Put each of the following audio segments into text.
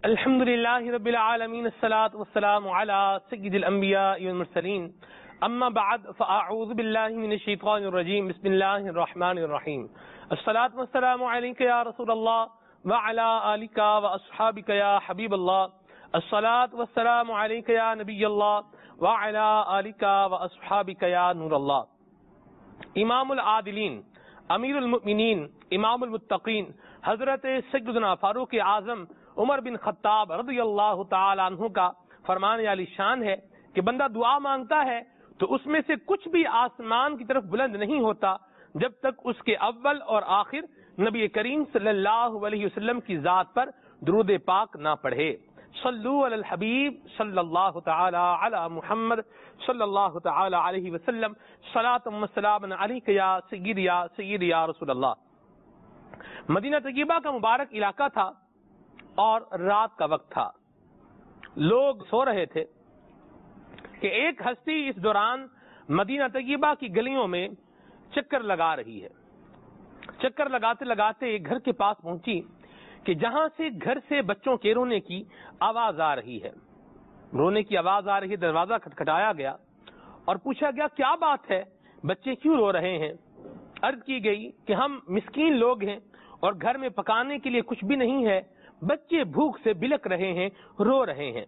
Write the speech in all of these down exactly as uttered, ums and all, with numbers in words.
الحمد لله رب العالمين الصلاة والسلام على سيد الأنبياء والمرسلين أما بعد فأعوذ بالله من الشيطان الرجيم بسم الله الرحمن الرحيم الصلاة والسلام عليك يا رسول الله وعلى آلك وأصحابك يا حبيب الله الصلاة والسلام عليك يا نبي الله وعلى آلك وأصحابك يا نور الله. امام العادلین امیر المؤمنین امام المتقین حضرت سیدنا فاروق اعظم عمر بن خطاب رضی اللہ تعالی عنہ کا فرمان عالی شان ہے کہ بندہ دعا مانگتا ہے تو اس میں سے کچھ بھی آسمان کی طرف بلند نہیں ہوتا جب تک اس کے اول اور آخر نبی کریم صلی اللہ علیہ وسلم کی ذات پر درود پاک نہ پڑھے. صلو علی الحبیب صلی اللہ تعالی علی محمد صلی اللہ تعالی علیہ وسلم صلاۃ و سلام علیک یا سید یا سید یا رسول اللہ. مدینہ طیبہ کا مبارک علاقہ تھا اور رات کا وقت تھا. لوگ سو رہے تھے کہ ایک ہستی اس دوران مدینہ طیبہ کی گلیوں میں چکر لگا رہی ہے. چکر لگاتے لگاتے ایک گھر کے پاس پہنچی کہ جہاں سے گھر سے بچوں کے رونے کی آواز آ رہی ہے. رونے کی آواز آ رہی ہے. دروازہ کھٹکھٹایا گیا اور پوچھا گیا کیا بات ہے, بچے کیوں رو رہے ہیں؟ عرض کی گئی کہ ہم مسکین لوگ ہیں اور گھر میں پکانے کے لیے کچھ بھی نہیں ہے, بچے بھوک سے بلک رہے ہیں, رو رہے ہیں.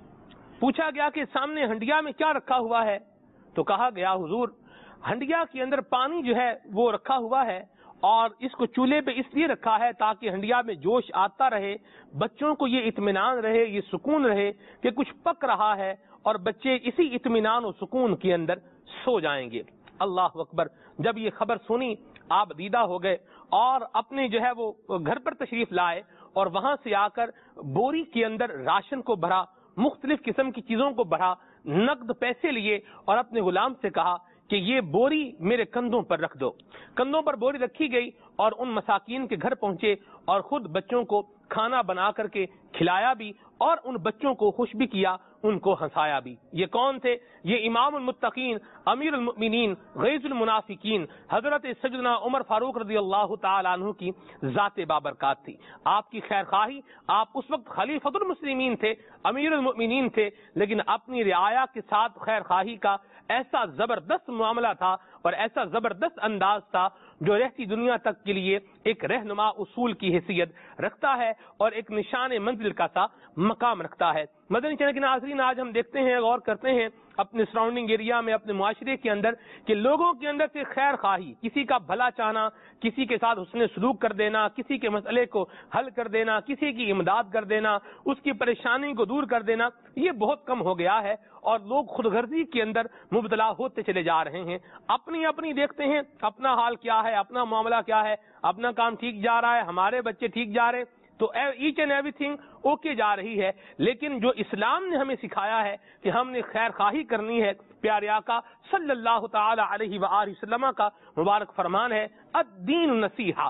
پوچھا گیا کہ سامنے ہنڈیا میں کیا رکھا ہوا ہے؟ تو کہا گیا حضور ہنڈیا کے اندر پانی جو ہے وہ رکھا ہوا ہے اور اس کو چولہے پہ اس لیے رکھا ہے تاکہ ہنڈیا میں جوش آتا رہے, بچوں کو یہ اطمینان رہے, یہ سکون رہے کہ کچھ پک رہا ہے اور بچے اسی اطمینان و سکون کے اندر سو جائیں گے. اللہ اکبر. جب یہ خبر سنی آپ دیدہ ہو گئے اور اپنے جو ہے وہ گھر پر تشریف لائے اور وہاں سے آ کر بوری کے اندر راشن کو بھرا, مختلف قسم کی چیزوں کو بھرا, نقد پیسے لیے اور اپنے غلام سے کہا کہ یہ بوری میرے کندھوں پر رکھ دو. کندھوں پر بوری رکھی گئی اور ان مساکین کے گھر پہنچے اور خود بچوں کو کھانا بنا کر کے کھلایا بھی اور ان بچوں کو خوش بھی کیا, ان کو ہنسایا بھی. یہ کون تھے؟ یہ امام المتقین امیر المؤمنین غیث المنافقین حضرت سیدنا عمر فاروق رضی اللہ تعالی عنہ کی ذات بابرکات تھی. آپ کی خیر خواہی, آپ اس وقت خلیفۃ المسلمین تھے, امیر المؤمنین تھے, لیکن اپنی رعایا کے ساتھ خیر خواہی کا ایسا زبردست معاملہ تھا اور ایسا زبردست انداز تھا جو رہتی دنیا تک کے لیے ایک رہنما اصول کی حیثیت رکھتا ہے اور ایک نشان منزل کا سا مقام رکھتا ہے. مدنی چینل کے ناظرین, آج ہم دیکھتے ہیں, غور کرتے ہیں اپنے سراؤنڈنگ ایریا میں, اپنے معاشرے کے اندر کہ لوگوں کے اندر سے خیر خواہی, کسی کا بھلا چاہنا, کسی کے ساتھ حسن سلوک کر دینا, کسی کے مسئلے کو حل کر دینا, کسی کی امداد کر دینا, اس کی پریشانی کو دور کر دینا, یہ بہت کم ہو گیا ہے اور لوگ خود غرضی کے اندر مبتلا ہوتے چلے جا رہے ہیں. اپنی اپنی دیکھتے ہیں اپنا حال کیا ہے, اپنا معاملہ کیا ہے, اپنا کام ٹھیک جا رہا ہے, ہمارے بچے ٹھیک جا رہے ہیں, تو each and everything okay جا رہی ہے. لیکن جو اسلام نے ہمیں سکھایا ہے کہ ہم نے خیر خواہی کرنی ہے, پیارے آقا صلی اللہ تعالی علیہ وآلہ وسلم کا مبارک فرمان ہے الدین نصیحہ,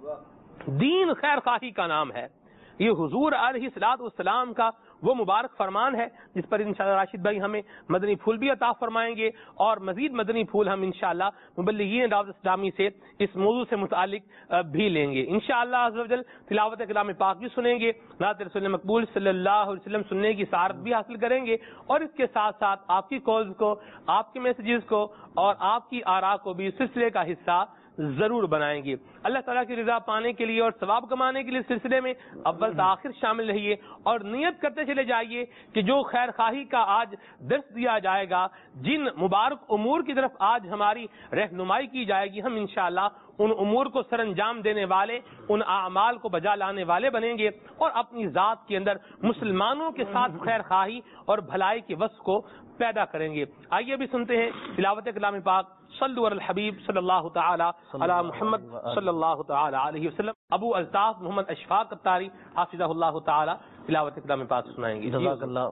دین خیر خواہی کا نام ہے. یہ حضور علیہ الصلوۃ والسلام کا وہ مبارک فرمان ہے جس پر انشاءاللہ راشد بھائی ہمیں مدنی پھول بھی عطا فرمائیں گے اور مزید مدنی پھول ہم انشاءاللہ مبلغین دعوت اسلامی سے اس موضوع سے متعلق بھی لیں گے. انشاءاللہ عز و جل تلاوت کلام پاک بھی سنیں گے, نعت رسول مقبول صلی اللہ علیہ وسلم سننے کی سعادت بھی حاصل کریں گے اور اس کے ساتھ ساتھ آپ کی کالز کو, آپ کے میسیجز کو اور آپ کی آراء کو بھی سلسلے کا حصہ ضرور بنائیں گے. اللہ تعالیٰ کی رضا پانے کے لیے اور ثواب کمانے کے لیے سلسلے میں اول سے آخر شامل رہیے اور نیت کرتے چلے جائیے کہ جو خیر خواہی کا آج درس دیا جائے گا, جن مبارک امور کی طرف آج ہماری رہنمائی کی جائے گی, ہم انشاءاللہ ان امور کو سر انجام دینے والے, ان اعمال کو بجا لانے والے بنیں گے اور اپنی ذات کے اندر مسلمانوں کے ساتھ خیر خواہی اور بھلائی کے وصف کو پیدا کریں گے. آئیے بھی سنتے ہیں تلاوت کلام پاک. صلو علی الحبیب صلی اللہ تعالی علی محمد صلی اللہ تعالی علیہ وسلم. ابو الطاف محمد اشفاق اتاری حافظہ اللہ تعالی تلاوت کلام پاک سنائیں گے. جزاک اللہ.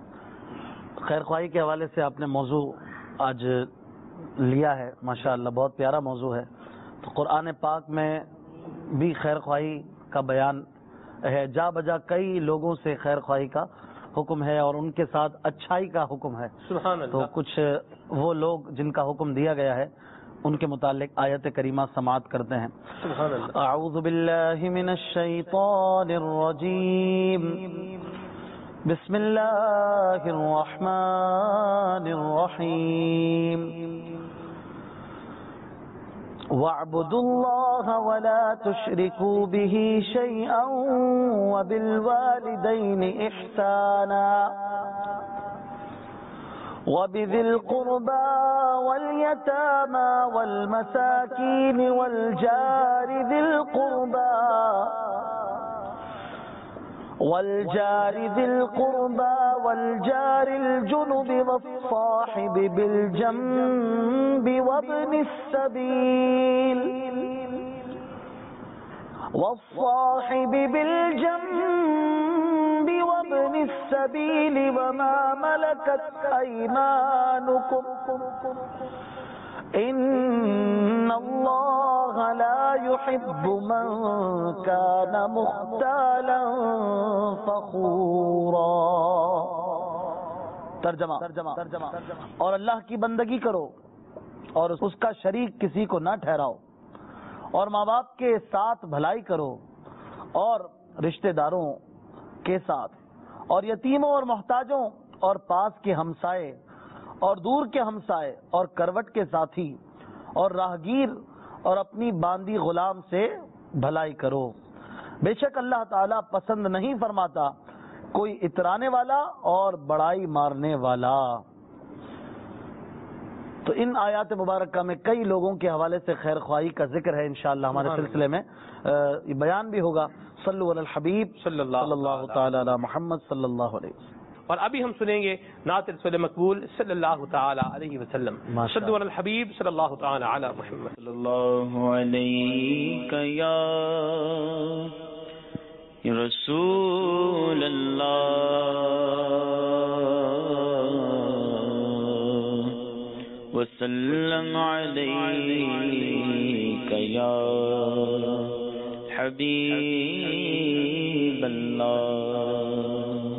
خیر خواہی کے حوالے سے آپ نے موضوع آج لیا ہے, ماشاءاللہ بہت پیارا موضوع ہے. تو قرآن پاک میں بھی خیر خواہی کا بیان ہے, جا بجا کئی لوگوں سے خیر خواہی کا حکم ہے اور ان کے ساتھ اچھائی کا حکم ہے. سبحان اللہ. تو کچھ وہ لوگ جن کا حکم دیا گیا ہے ان کے متعلق آیت کریمہ سماعت کرتے ہیں. سبحان اللہ. اعوذ باللہ من الشیطان الرجیم. بسم اللہ الرحمن الرحیم وَاعْبُدُوا اللَّهَ وَلَا تُشْرِكُوا بِهِ شَيْئًا وَبِالْوَالِدَيْنِ إِحْسَانًا وَبِذِي الْقُرْبَى وَالْيَتَامَى وَالْمَسَاكِينِ وَالْجَارِ ذِي الْقُرْبَى والجار ذي القربى والجار الجنب والصاحب بالجنب وابن السبيل والصاحب بالجنب وابن السبيل وما ملكت أيمانكم ان اللہ لا يحب من كان مختالا فخورا. ترجمہ اور اللہ کی بندگی کرو اور اس کا شریک کسی کو نہ ٹھہراؤ، اور ماں باپ کے ساتھ بھلائی کرو اور رشتہ داروں کے ساتھ اور یتیموں اور محتاجوں اور پاس کے ہمسائے اور دور کے ہمسائے اور کروٹ کے ساتھی اور راہگیر اور اپنی باندی غلام سے بھلائی کرو. بے شک اللہ تعالیٰ پسند نہیں فرماتا کوئی اترانے والا اور بڑائی مارنے والا. تو ان آیات مبارکہ میں کئی لوگوں کے حوالے سے خیر خواہی کا ذکر ہے، انشاءاللہ ہمارے سلسلے میں یہ بیان بھی ہوگا. صلو علی الحبیب صلی اللہ تعالی علی محمد صلی اللہ علیہ وسلم. اور ابھی ہم سنیں گے نعت رسول مقبول صلی اللہ تعالی علیہ وسلم. صلو علی الحبیب صلی اللہ تعالی علی محمد صلی اللہ علیہ یا رسول اللہ وسلم علیک یا حبیب اللہ.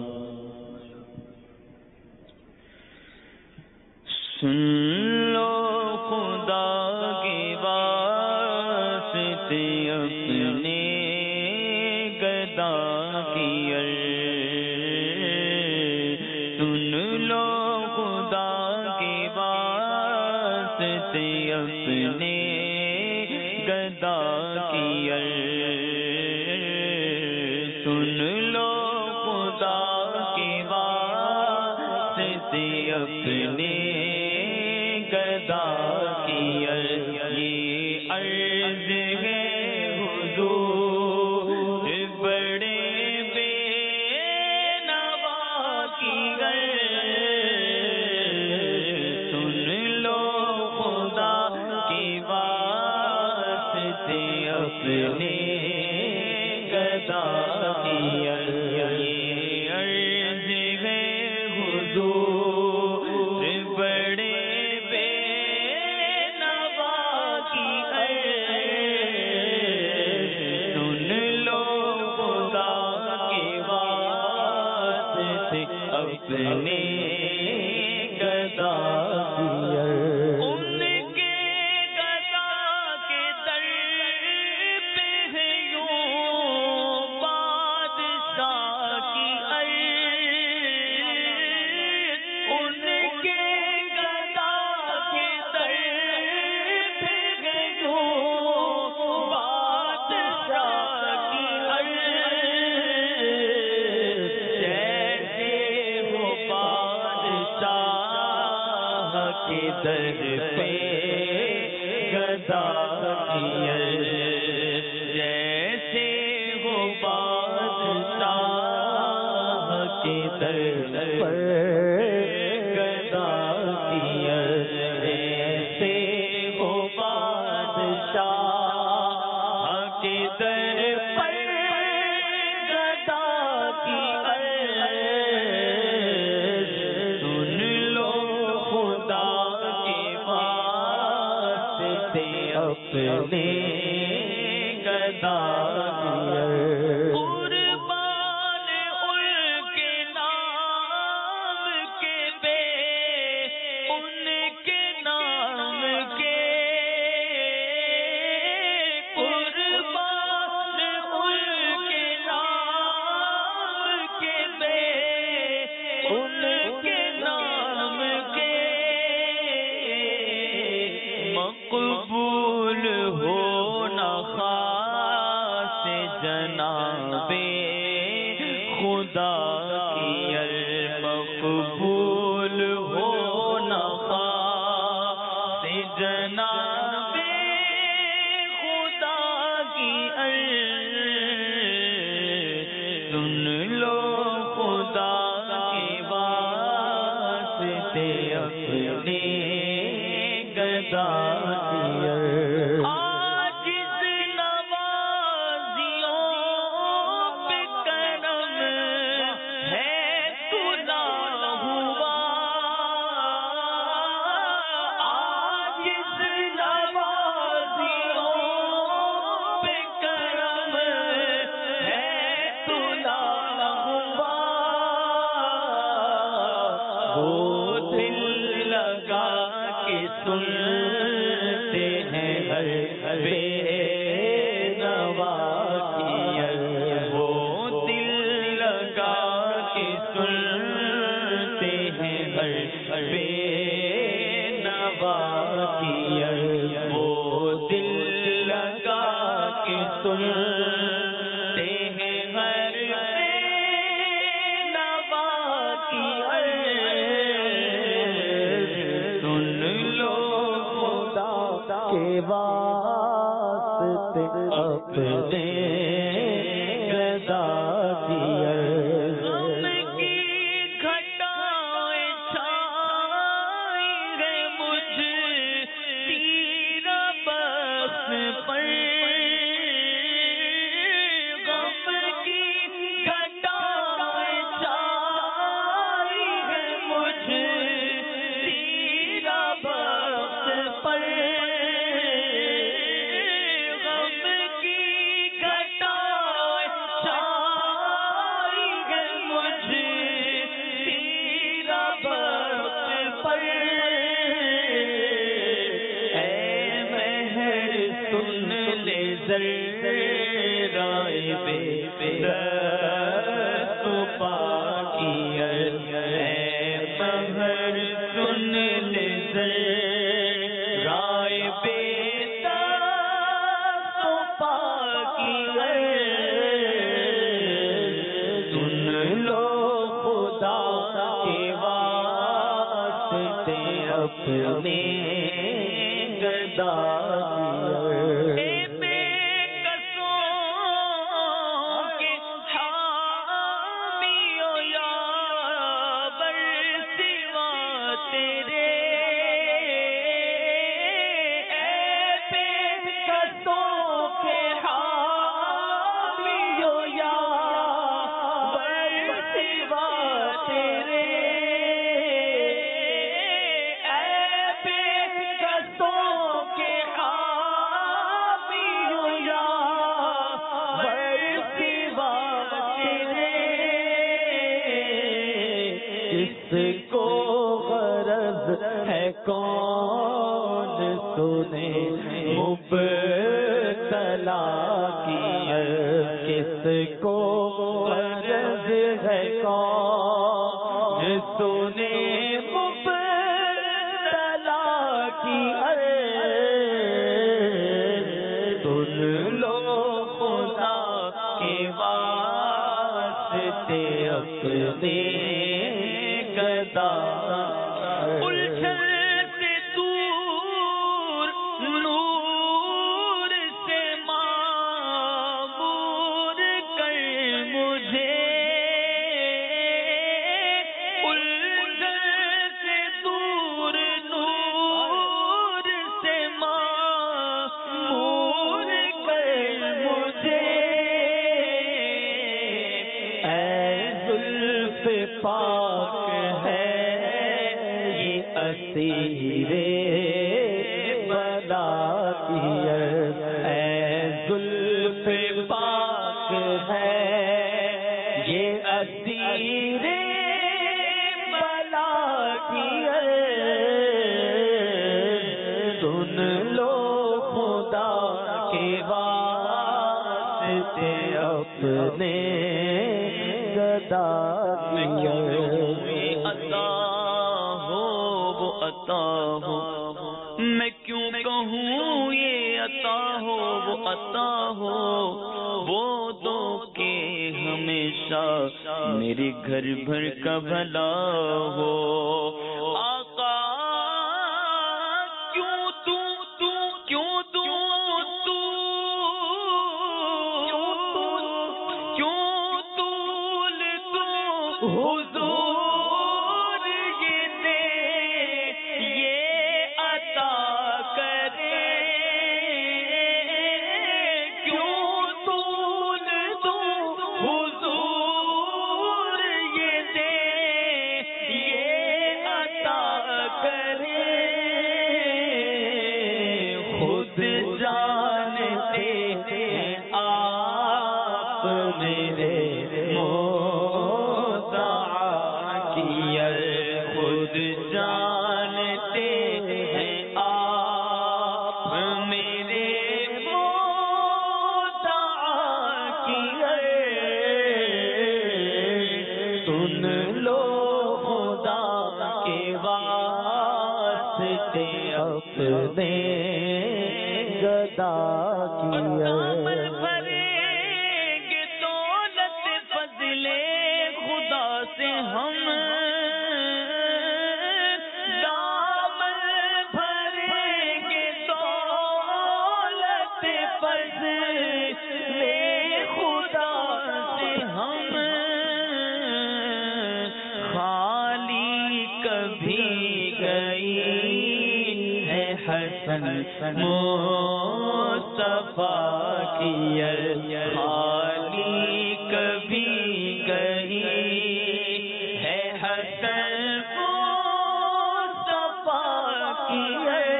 سن لو خدا کے واسطے اپنے گدا کی عرض، سن لو خدا کے واسطے اپنے گدا کی عرض، سن لو خدا کے واسطے اپنے گدا کی عرض، یہ عرض ہے حضور بڑے بے نوا کی عرض، سن لو خدا کے واسطے اپنے گدا کی عرض، یہ عرض ہے حضور بڑے اپنے گدا ان کے گدا کے در پہ ہے یوں بادشاہ کی عرض، ان کے گدا کے در پہ ہے یوں بادشاہ کی عرض، در پہ گدا کی عرض، جیسے وہ بادشاہ کے در پر گدا کی عرض، جیسے وہ بادشاہ کے در پر گدا کی عرض، سن لو خدا اپنے گدا قربان ان کے نام کے خدا کی مقبول ہو نخواست جناب خدا کی سن لو خدا کے واسطے اپنے گدا میں کیوں کہوں یہ عطا ہو وہ عطا ہو وہ دو کے ہمیشہ ہمیشہ میرے گھر بھر کا بھلا ہو آقا کیوں تو تو کیوں تو تو کیوں طول تو حضور یہ دے یہ عطا کرے کیوں طول تو حضور یہ دے یہ عطا کرے خود جانتے ہیں آپ میرے خود جانتے ہیں آپ میرے مودع کیے سن لو خدا کے واسطے اپنے گدا کیے بھریں گے دولت فضل خدا سے ہم مصطفیٰ کی خالی کبھی گئی ہے حسن مصطفیٰ کی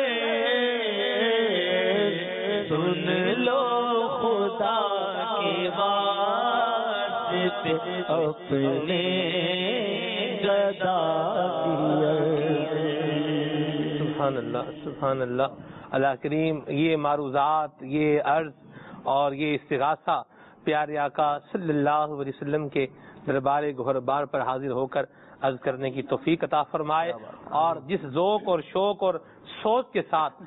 سن لو خدا کے واسطے اپنے گدا سبحان اللہ سبحان اللہ اللہ کریم. یہ معروضات، یہ عرض اور یہ استغاثہ پیارے آقا صلی اللہ علیہ وسلم کے دربار گہربار پر حاضر ہو کر عرض کرنے کی توفیق عطا فرمائے، اور جس ذوق اور شوق اور سوچ کے ساتھ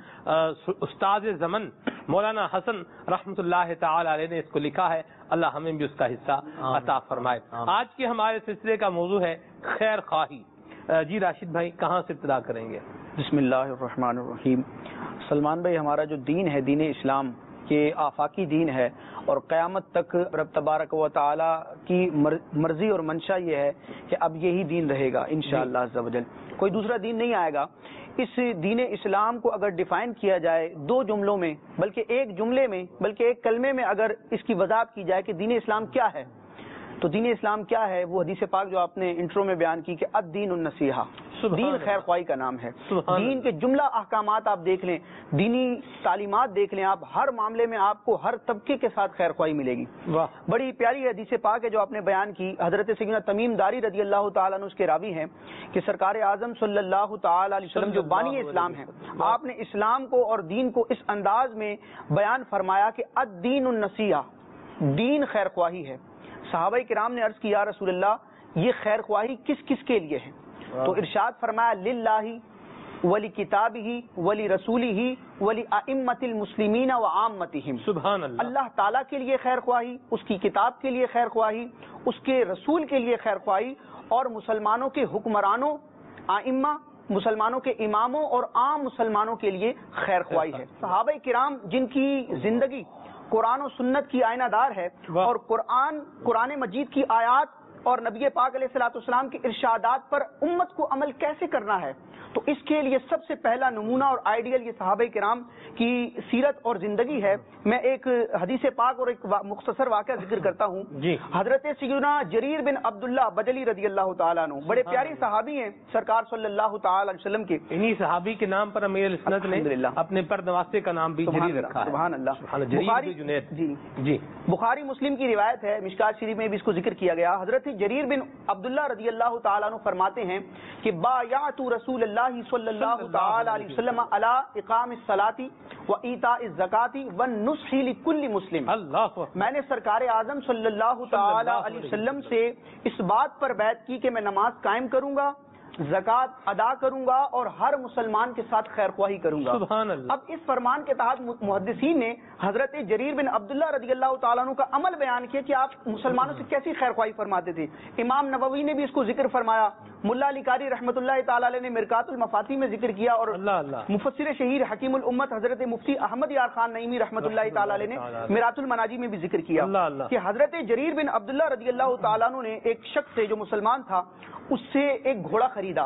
استاد زمن مولانا حسن رحمۃ اللہ تعالی علیہ نے اس کو لکھا ہے، اللہ ہمیں بھی اس کا حصہ عطا فرمائے. آج کے ہمارے سلسلے کا موضوع ہے خیر خواہی. جی راشد بھائی کہاں سے ابتدا کریں گے؟ بسم اللہ الرحمن الرحیم. سلمان بھائی، ہمارا جو دین ہے، دین اسلام، یہ آفاقی دین ہے، اور قیامت تک رب تبارک و تعالی کی مرضی اور منشا یہ ہے کہ اب یہی دین رہے گا انشاءاللہ عز و جل، کوئی دوسرا دین نہیں آئے گا. اس دین اسلام کو اگر ڈیفائن کیا جائے دو جملوں میں، بلکہ ایک جملے میں، بلکہ ایک کلمے میں اگر اس کی وضاحت کی جائے کہ دین اسلام کیا ہے، تو دین اسلام کیا ہے، وہ حدیث پاک جو آپ نے انٹرو میں بیان کی کہ الدین النصیحہ، دین خیر خواہی کا نام ہے. دین کے جملہ احکامات آپ دیکھ لیں، دینی تعلیمات دیکھ لیں، آپ ہر معاملے میں آپ کو ہر طبقے کے ساتھ خیر خواہی ملے گی. بڑی پیاری حدیث پاک ہے جو آپ نے بیان کی. حضرت سیدنا تمیم داری رضی اللہ تعالیٰ عنہ اس کے راوی ہیں کہ سرکار اعظم صلی اللہ تعالی علیہ وسلم جو بانی اسلام ہیں، آپ نے اسلام کو اور دین کو اس انداز میں بیان فرمایا کہ الدین النصیحہ، دین خیر خواہی ہے. صحابہ کرام نے عرض کی یا رسول اللہ یہ خیر خواہی کس کس کے لیے ہے؟ تو ارشاد فرمایا للہ ولی کتابہ ولی رسولہ ولی ائمۃ المسلمین وعامتہم. سبحان اللہ. اللہ تعالیٰ کے لیے خیر خواہی، اس کی کتاب کے لیے خیر خواہی، اس کے رسول کے لیے خیر خواہی، اور مسلمانوں کے حکمرانوں، ائمہ، مسلمانوں کے اماموں اور عام مسلمانوں کے لیے خیر خواہی ہے. صحابہ کرام جن کی زندگی قرآن و سنت کی آئینہ دار ہے، اور قرآن قرآن مجید کی آیات اور نبی پاک علیہ الصلوۃ والسلام کے ارشادات پر امت کو عمل کیسے کرنا ہے، تو اس کے لیے سب سے پہلا نمونہ اور آئیڈیل یہ صحابہ کرام کی سیرت اور زندگی ہے. میں ایک حدیث پاک اور ایک مختصر واقعہ ذکر کرتا ہوں. جی. حضرت سیدنا جریر بن عبداللہ بجلی رضی اللہ تعالیٰ عنہ بڑے پیاری صحابی ہیں سرکار صلی اللہ تعالی علیہ وسلم کے. انہی صحابی کے نام پر امیر السنت نے اپنے پردواستے کا نام بھی جریر رکھا ہے. سبحان اللہ. بخاری جی جی بخاری مسلم کی روایت ہے، مشکات شریف میں بھی اس کو ذکر کیا گیا. حضرت جریر بن عبداللہ رضی اللہ تعالیٰ عنہ فرماتے ہیں کہ بایعت رسول اللہ صلی اللہ تعالی علیہ وسلم علی اقام الصلاۃ و ایتاء الزکاۃ والنصح لکل مسلم. میں نے سرکار اعظم صلی اللہ تعالی علیہ وسلم سے اس بات پر بیعت کی کہ میں نماز قائم کروں گا، زکوٰۃ ادا کروں گا اور ہر مسلمان کے ساتھ خیر خواہی کروں گا. سبحان اللہ. اب اس فرمان کے تحت محدثین نے حضرت جریر بن عبداللہ رضی اللہ تعالیٰ عنہ کا عمل بیان کیا کہ آپ مسلمانوں سے کیسی خیر خواہی فرماتے تھے. امام نووی نے بھی اس کو ذکر فرمایا, ملا علی قاری رحمۃ اللہ تعالیٰ علیہ نے مرکات المفاتی میں ذکر کیا, اور اللہ اللہ. مفسر شہیر حکیم الامت حضرت مفتی احمد یار خان نعیمی رحمۃ اللہ تعالیٰ علیہ نے میرات المناجی میں بھی ذکر کیا اللہ اللہ. کہ حضرت جریر بن عبداللہ رضی اللہ تعالیٰ عنہ نے ایک شخص سے جو مسلمان تھا اس سے ایک گھوڑا خریدا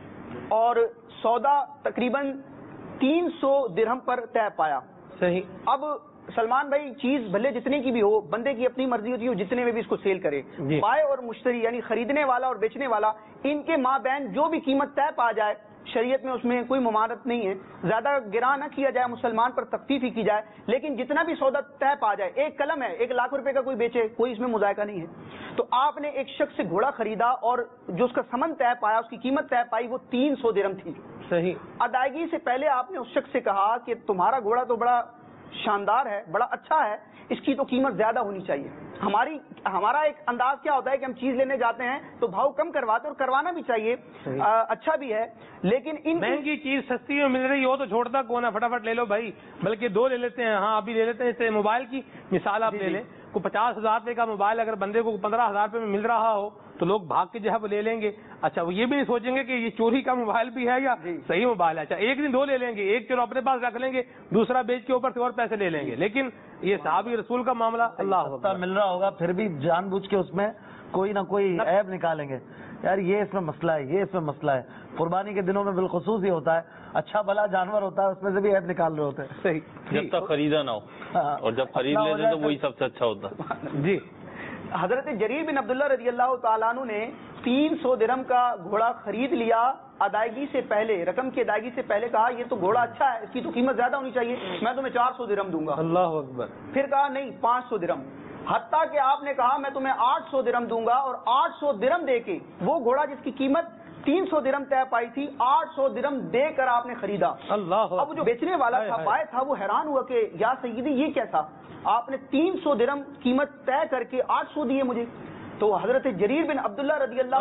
اور سودا تقریباً تین سو درہم پر طے پایا. صحیح. اب سلمان بھائی چیز بھلے جتنے کی بھی ہو, بندے کی اپنی مرضی ہوتی ہے جتنے میں بھی اس کو سیل کرے. جی. بائے اور مشتری یعنی خریدنے والا اور بیچنے والا, ان کے مابین جو بھی قیمت طے پا جائے شریعت میں اس میں کوئی ممانعت نہیں ہے. زیادہ گراں نہ کیا جائے, مسلمان پر تخفیف ہی کی جائے, لیکن جتنا بھی سودا طے پا جائے. ایک قلم ہے, ایک لاکھ روپے کا کوئی بیچے, کوئی اس میں مذائقہ نہیں ہے. تو آپ نے ایک شخص سے گھوڑا خریدا اور جو اس کا ثمن طے پایا, اس کی قیمت طے پائی, وہ تین سو درہم تھی. صحیح. ادائیگی سے پہلے آپ نے اس شخص سے کہا کہ تمہارا گھوڑا تو بڑا شاندار ہے, بڑا اچھا ہے, اس کی تو قیمت زیادہ ہونی چاہیے. ہماری ہمارا ایک انداز کیا ہوتا ہے کہ ہم چیز لینے جاتے ہیں تو بھاؤ کم کرواتے, اور کروانا بھی چاہیے, آ, اچھا بھی ہے, لیکن ان مہنگی چیز سستی میں مل رہی ہو تو چھوڑتا کون ہے, فٹافٹ لے لو بھائی, بلکہ دو لے لیتے ہیں. ہاں ابھی لے لیتے ہیں. جیسے موبائل کی مثال آپ لے لیں, کو پچاس ہزار روپے کا موبائل اگر بندے کو پندرہ ہزار روپے میں مل رہا ہو تو لوگ بھاگ کے جو ہے وہ لے لیں گے. اچھا وہ یہ بھی نہیں سوچیں گے کہ یہ چوری کا موبائل بھی ہے یا صحیح موبائل ہے. اچھا ایک دن دو لے لیں گے, ایک چلو اپنے پاس رکھ لیں گے, دوسرا بیچ کے اوپر سے اور پیسے لے لیں گے. لیکن یہ صحابی رسول کا معاملہ اللہ مل رہا ہوگا پھر بھی جان بوجھ کے اس میں کوئی نہ کوئی عیب نکالیں گے. یار یہ اس میں مسئلہ ہے, یہ اس میں مسئلہ ہے. قربانی کے دنوں میں بالخصوص یہ ہوتا ہے, اچھا بھلا جانور ہوتا ہے, اس میں سے بھی عیب نکال رہے ہوتے ہیں. صحیح. جب تک خریدا نہ ہو, اور جب خرید لیتے ہیں تو وہی سب سے اچھا ہوتا ہے. جی. حضرت جریر بن عبداللہ رضی اللہ تعالیٰ عنہ نے تین سو درہم کا گھوڑا خرید لیا. ادائیگی سے پہلے, رقم کی ادائیگی سے پہلے کہا یہ تو گھوڑا اچھا ہے, اس کی تو قیمت زیادہ ہونی چاہیے, میں تمہیں چار سو درہم دوں گا. اللہ اکبر. پھر کہا نہیں پانچ سو درہم, حتیٰ کہ آپ نے کہا میں تمہیں آٹھ سو درہم دوں گا, اور آٹھ سو درہم دے کے وہ گھوڑا جس کی قیمت تین سو درہم طے پائی تھی, آٹھ سو درہم دے کر آپ نے خریدا. اللہ. اب جو بیچنے والا تھا, بائے تھا, وہ حیران ہوا کہ یا سیدی یہ کیسا, آپ نے تین سو درہم قیمت طے کر کے آٹھ سو دیے مجھے. تو حضرت جریر بن عبداللہ رضی اللہ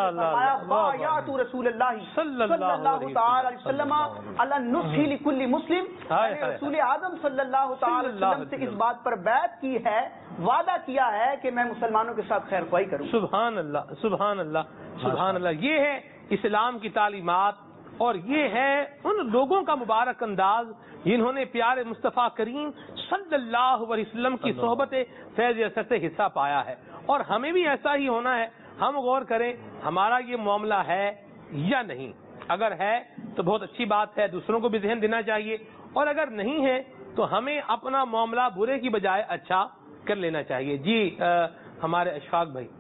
عنہ رسول اللہ صلی اللہ تعالی علیہ وسلم علی نصح لکل مسلم, رسول اعظم صلی اللہ تعالی علیہ وسلم سے اس بات پر بیعت کی ہے, وعدہ کیا ہے کہ میں مسلمانوں کے ساتھ خیر خواہی کروں. سبحان اللہ, سبحان اللہ, سبحان اللہ. یہ ہے اسلام کی تعلیمات, اور یہ ہے ان لوگوں کا مبارک انداز جنہوں نے پیارے مصطفیٰ کریم صلی اللہ علیہ وسلم کی صحبت فیض اثر سے حصہ پایا ہے. اور ہمیں بھی ایسا ہی ہونا ہے. ہم غور کریں ہمارا یہ معاملہ ہے یا نہیں. اگر ہے تو بہت اچھی بات ہے, دوسروں کو بھی ذہن دینا چاہیے, اور اگر نہیں ہے تو ہمیں اپنا معاملہ برے کی بجائے اچھا کر لینا چاہیے. جی آ, ہمارے اشفاق بھائی.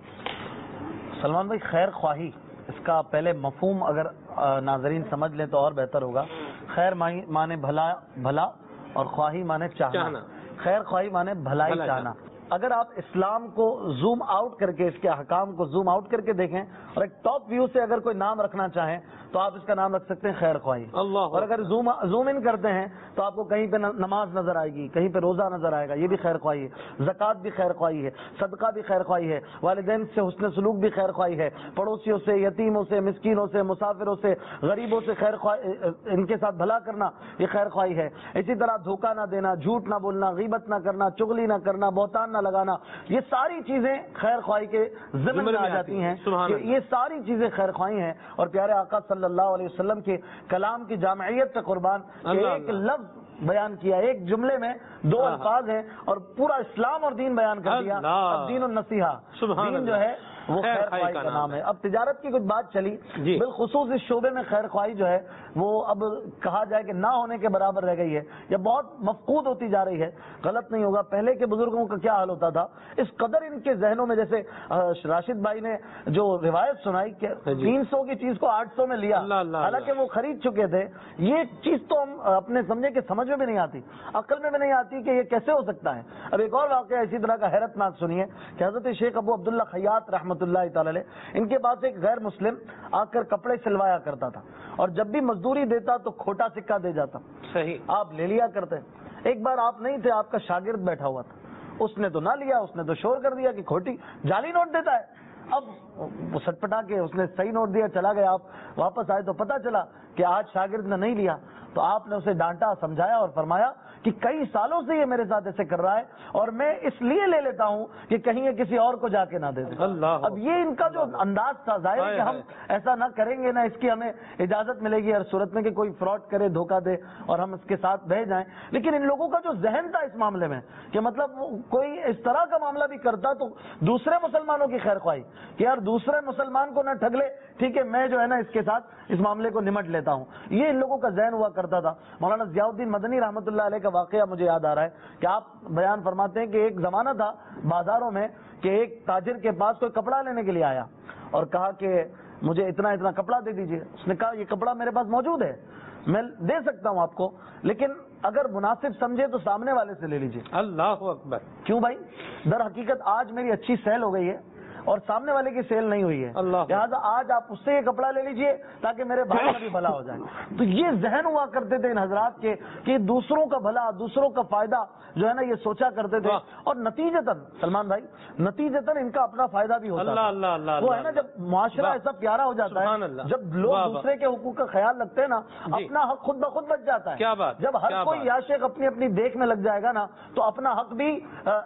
سلمان بھائی, خیر خواہی اس کا پہلے مفہوم اگر ناظرین سمجھ لیں تو اور بہتر ہوگا. خیر مانے بھلا بھلا اور خواہی مانے چاہنا. خیر خواہی مانے بھلائی چاہنا. اگر آپ اسلام کو زوم آؤٹ کر کے, اس کے احکام کو زوم آؤٹ کر کے دیکھیں, اور ایک ٹاپ ویو سے اگر کوئی نام رکھنا چاہیں تو آپ اس کا نام رکھ سکتے ہیں خیر خواہی. اور اگر زوم زوم ان کرتے ہیں تو آپ کو کہیں پہ نماز نظر آئے گی, کہیں پہ روزہ نظر آئے گا, یہ بھی خیر خواہی ہے. زکوٰۃ بھی خیر خواہی ہے, صدقہ بھی خیر خواہی ہے, والدین سے حسن سلوک بھی خیر خواہی ہے, پڑوسیوں سے, یتیموں سے, مسکینوں سے, مسافروں سے, غریبوں سے خیر خواہی, ان کے ساتھ بھلا کرنا یہ خیر خواہی ہے. اسی طرح دھوکہ نہ دینا, جھوٹ نہ بولنا, غیبت نہ کرنا, چغلی نہ کرنا, بہتان نہ لگانا, یہ ساری چیزیں خیر خواہی کے ضمن میں آ جاتی ہیں. یہ ساری چیزیں خیر خواہی ہیں. اور پیارے آقا صلی اللہ علیہ وسلم کے کلام کی جامعیت پہ قربان, ایک لفظ بیان کیا, ایک جملے میں دو الفاظ ہیں اور پورا اسلام اور دین بیان کر دیا. دین النصیحہ, دین جو ہے وہ خیر خواہی کا نام ہے. اب تجارت کی کچھ بات چلی, بالخصوص اس شعبے میں خیر خواہی جو ہے وہ اب کہا جائے کہ نہ ہونے کے برابر رہ گئی ہے, یا بہت مفقود ہوتی جا رہی ہے. غلط نہیں ہوگا, پہلے کے بزرگوں کا کیا حال ہوتا تھا, اس قدر ان کے ذہنوں میں, جیسے راشد بھائی نے جو روایت سنائی کہ تین سو کی چیز کو آٹھ سو میں لیا, حالانکہ وہ خرید چکے تھے. یہ چیز تو ہم اپنے سمجھے کہ سمجھ میں بھی نہیں آتی, عقل میں بھی نہیں آتی کہ یہ کیسے ہو سکتا ہے. اب ایک اور واقعہ اسی طرح کا حیرت ناک سنیے کہ حضرت شیخ ابو عبداللہ خیاط رحمۃ اللہ تعالی علیہ, ان کے پاس ایک غیر مسلم آ کر کپڑے سلوایا کرتا تھا, اور جب بھی مزدوری دیتا تو کھوٹا سکہ دے جاتا. صحیح. آپ لے لیا کرتے. ایک بار آپ نہیں تھے, آپ کا شاگرد بیٹھا ہوا تھا, اس نے تو نہ لیا, اس نے تو شور کر دیا کہ کھوٹی جعلی نوٹ دیتا ہے. اب وہ سٹپٹا کے اس نے صحیح نوٹ دیا, چلا گیا. آپ واپس آئے تو پتا چلا کہ آج شاگرد نے نہیں لیا, تو آپ نے اسے ڈانٹا, سمجھایا اور فرمایا کہ کئی سالوں سے یہ میرے ساتھ ایسے کر رہا ہے اور میں اس لیے لے لیتا ہوں کہ کہیں یہ کسی اور کو جا کے نہ دے دے. اب یہ ان کا جو انداز تھا, ظاہر ہے کہ ہم ایسا نہ کریں گے, نہ اس کی ہمیں اجازت ملے گی ہر صورت میں کہ کوئی فراڈ کرے, دھوکہ دے اور ہم اس کے ساتھ بہ جائیں. لیکن ان لوگوں کا جو ذہن تھا اس معاملے میں کہ مطلب کوئی اس طرح کا معاملہ بھی کرتا تو دوسرے مسلمانوں کی خیر خواہی کہ یار دوسرے مسلمان کو نہ ٹھگ لے, ٹھیک ہے میں جو ہے نا اس کے ساتھ اس معاملے کو نمٹ لیتا ہوں. یہ ان لوگوں کا ذہن ہوا کرتا تھا. مولانا ضیاء الدین مدنی رحمۃ اللہ علیہ کا واقعہ مجھے یاد آ رہا ہے کہ آپ بیان فرماتے ہیں کہ ایک زمانہ تھا بازاروں میں کہ ایک تاجر کے پاس کوئی کپڑا لینے کے لیے آیا اور کہا کہ مجھے اتنا اتنا کپڑا دے دیجئے. اس نے کہا یہ کپڑا میرے پاس موجود ہے, میں دے سکتا ہوں آپ کو, لیکن اگر مناسب سمجھے تو سامنے والے سے لے لیجئے. اللہ اکبر. کیوں بھائی؟ در حقیقت آج میری اچھی سیل ہو گئی ہے اور سامنے والے کی سیل نہیں ہوئی ہے, لہٰذا آج آپ اس سے یہ کپڑا لے لیجئے تاکہ میرے بھائی کا بھی بھلا ہو جائے. تو یہ ذہن ہوا کرتے تھے ان حضرات کے کہ دوسروں کا بھلا, دوسروں کا فائدہ جو ہے نا یہ سوچا کرتے تھے, اور نتیجتاً سلمان بھائی نتیجتاً ان کا اپنا فائدہ بھی ہوتا ہے. وہ ہے نا جب معاشرہ ایسا پیارا ہو جاتا ہے, جب لوگ دوسرے کے حقوق کا خیال رکھتے ہیں نا, اپنا حق خود بخود بچ جاتا ہے. جب ہر کوئی یاشق اپنی اپنی دیکھ میں لگ جائے گا نا تو اپنا حق بھی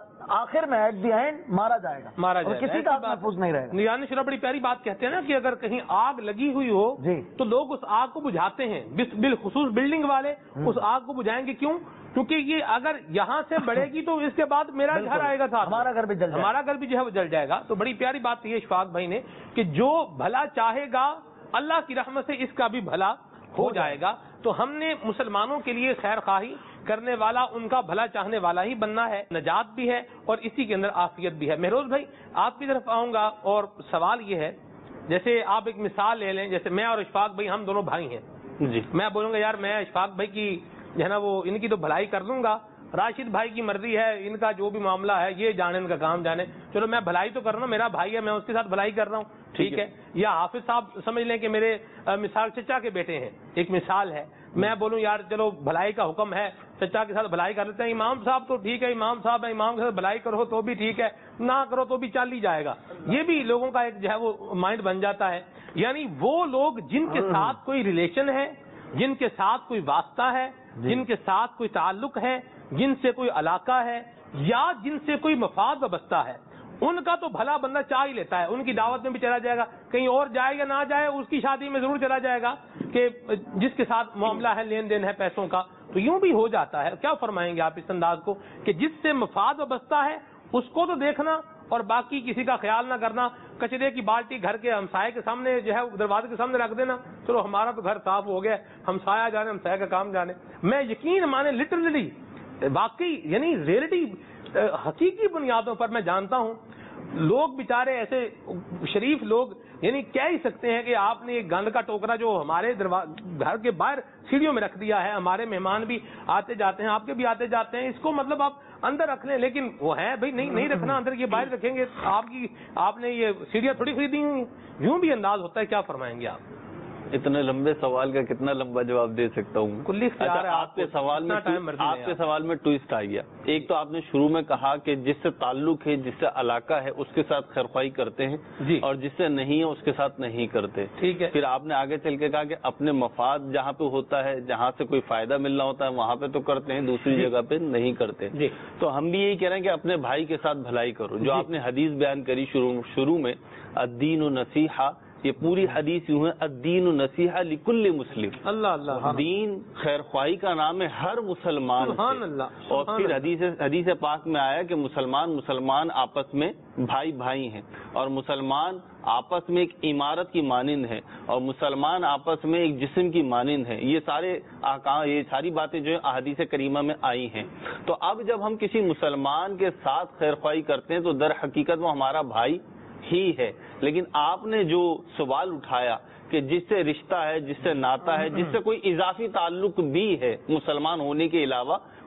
آخر میں ایٹ دی اینڈ مارا جائے گا, مارا جائے گا, کسی کا محفوظ نہیں رہے گا. نیان شرح بڑی پیاری بات کہتے ہیں نا کہ اگر کہیں آگ لگی ہوئی ہو تو لوگ اس آگ کو بجھاتے ہیں, بالخصوص بلڈنگ والے اس آگ کو بجھائیں گے. کیوں؟ کیونکہ یہ اگر یہاں سے بڑھے گی تو اس کے بعد میرا گھر آئے گا ساتھ, ہمارا گھر بھی جل ہمارا گھر بھی جو ہے وہ جل جائے گا. تو بڑی پیاری بات یہ اشفاق بھائی نے کہ جو بھلا چاہے گا اللہ کی رحمت سے اس کا بھی بھلا ہو جائے گا. تو ہم نے مسلمانوں کے لیے خیر خواہی کرنے والا, ان کا بھلا چاہنے والا ہی بننا ہے. نجات بھی ہے اور اسی کے اندر عافیت بھی ہے. مہروز بھائی آپ کی طرف آؤں گا اور سوال یہ ہے, جیسے آپ ایک مثال لے لیں, جیسے میں اور اشفاق بھائی ہم دونوں بھائی ہیں جی, میں بولوں گا یار میں اشفاق بھائی کی جو ہے نا وہ ان کی تو بھلائی کر دوں گا, راشد بھائی کی مرضی ہے, ان کا جو بھی معاملہ ہے یہ جانے, ان کا کام جانے, چلو میں بھلائی تو کر رہا ہوں, میرا بھائی ہے میں اس کے ساتھ بھلائی کر رہا ہوں, ٹھیک ہے. یا حافظ صاحب سمجھ لیں کہ میرے مثال چچا کے بیٹے ہیں, ایک مثال ہے, میں بولوں یار چلو بھلائی کا حکم ہے, چچا کے ساتھ بھلائی کر لیتے ہیں. امام صاحب تو ٹھیک ہے, امام صاحب ہے, امام کے ساتھ بھلائی کرو تو بھی ٹھیک ہے, نہ کرو تو بھی چل ہی جائے گا. یہ بھی لوگوں کا ایک جو ہے وہ مائنڈ بن جاتا ہے. یعنی وہ لوگ جن کے ساتھ کوئی ریلیشن ہے, جن کے ساتھ کوئی واسطہ ہے, جن کے ساتھ کوئی تعلق ہے, جن سے کوئی علاقہ ہے, یا جن سے کوئی مفاد وابستہ ہے, ان کا تو بھلا بندہ چاہ ہی لیتا ہے. ان کی دعوت میں بھی چلا جائے گا, کہیں اور جائے یا نہ جائے اس کی شادی میں ضرور چلا جائے گا کہ جس کے ساتھ معاملہ ہے, لین دین ہے پیسوں کا. تو یوں بھی ہو جاتا ہے. کیا فرمائیں گے آپ اس انداز کو کہ جس سے مفاد وابستہ ہے اس کو تو دیکھنا اور باقی کسی کا خیال نہ کرنا. کچرے کی بالٹی گھر کے ہمسائے کے سامنے جو ہے دروازے کے سامنے رکھ دینا, چلو ہمارا تو گھر صاف ہو گیا, ہمسایہ جانے ہمسایہ کا کام جانے. میں یقین مانے لٹرلی واقعی یعنی ریئلٹی حقیقی بنیادوں پر میں جانتا ہوں لوگ بیچارے ایسے شریف لوگ یعنی کہہ ہی سکتے ہیں کہ آپ نے ایک گند کا ٹوکرا جو ہمارے گھر کے باہر سیڑھیوں میں رکھ دیا ہے, ہمارے مہمان بھی آتے جاتے ہیں, آپ کے بھی آتے جاتے ہیں, اس کو مطلب آپ اندر رکھ لیں, لیکن وہ ہے بھائی نہیں نہیں رکھنا اندر, یہ باہر رکھیں گے. آپ کی آپ نے یہ سیڑھیاں تھوڑی خریدی ہوئی, یوں بھی انداز ہوتا ہے. کیا فرمائیں گے آپ؟ اتنے لمبے سوال کا کتنا لمبا جواب دے سکتا ہوں. کلی اختیار ہے آپ کے سوال میں. آپ کے سوال میں ٹوئسٹ آ گیا. ایک تو آپ نے شروع میں کہا کہ جس سے تعلق ہے, جس سے علاقہ ہے, اس کے ساتھ خیرخواہی کرتے ہیں جی, اور جس سے نہیں ہے اس کے ساتھ نہیں کرتے. ٹھیک ہے. پھر آپ نے آگے چل کے کہا کہ اپنے مفاد جہاں پہ ہوتا ہے, جہاں سے کوئی فائدہ ملنا ہوتا ہے وہاں پہ تو کرتے ہیں, دوسری جگہ پہ نہیں کرتے جی. تو ہم بھی یہی کہہ رہے ہیں کہ اپنے بھائی کے ساتھ بھلائی کرو. جو آپ نے حدیث بیان کری شروع شروع میں, الدین نصیحہ, یہ پوری حدیث یوں ہے, الدین نصیحہ لکل مسلم. اللہ اللہ. دین خیر خواہی کا نام ہے ہر مسلمان سے. اور پھر حدیث حدیث پاک میں آیا کہ مسلمان مسلمان آپس میں بھائی بھائی ہیں, اور مسلمان آپس میں ایک عمارت کی مانند ہے, اور مسلمان آپس میں ایک جسم کی مانند ہے. یہ سارے احکام, یہ ساری باتیں جو ہیں احادیث کریمہ میں آئی ہیں. تو اب جب ہم کسی مسلمان کے ساتھ خیر خواہی کرتے ہیں تو در حقیقت وہ ہمارا بھائی ہی ہے. لیکن آپ نے جو سوال اٹھایا کہ جس سے رشتہ ہے, جس سے ناتا ہے, جس سے کوئی اضافی تعلق بھی ہے مسلمان ہونے کے علاوہ,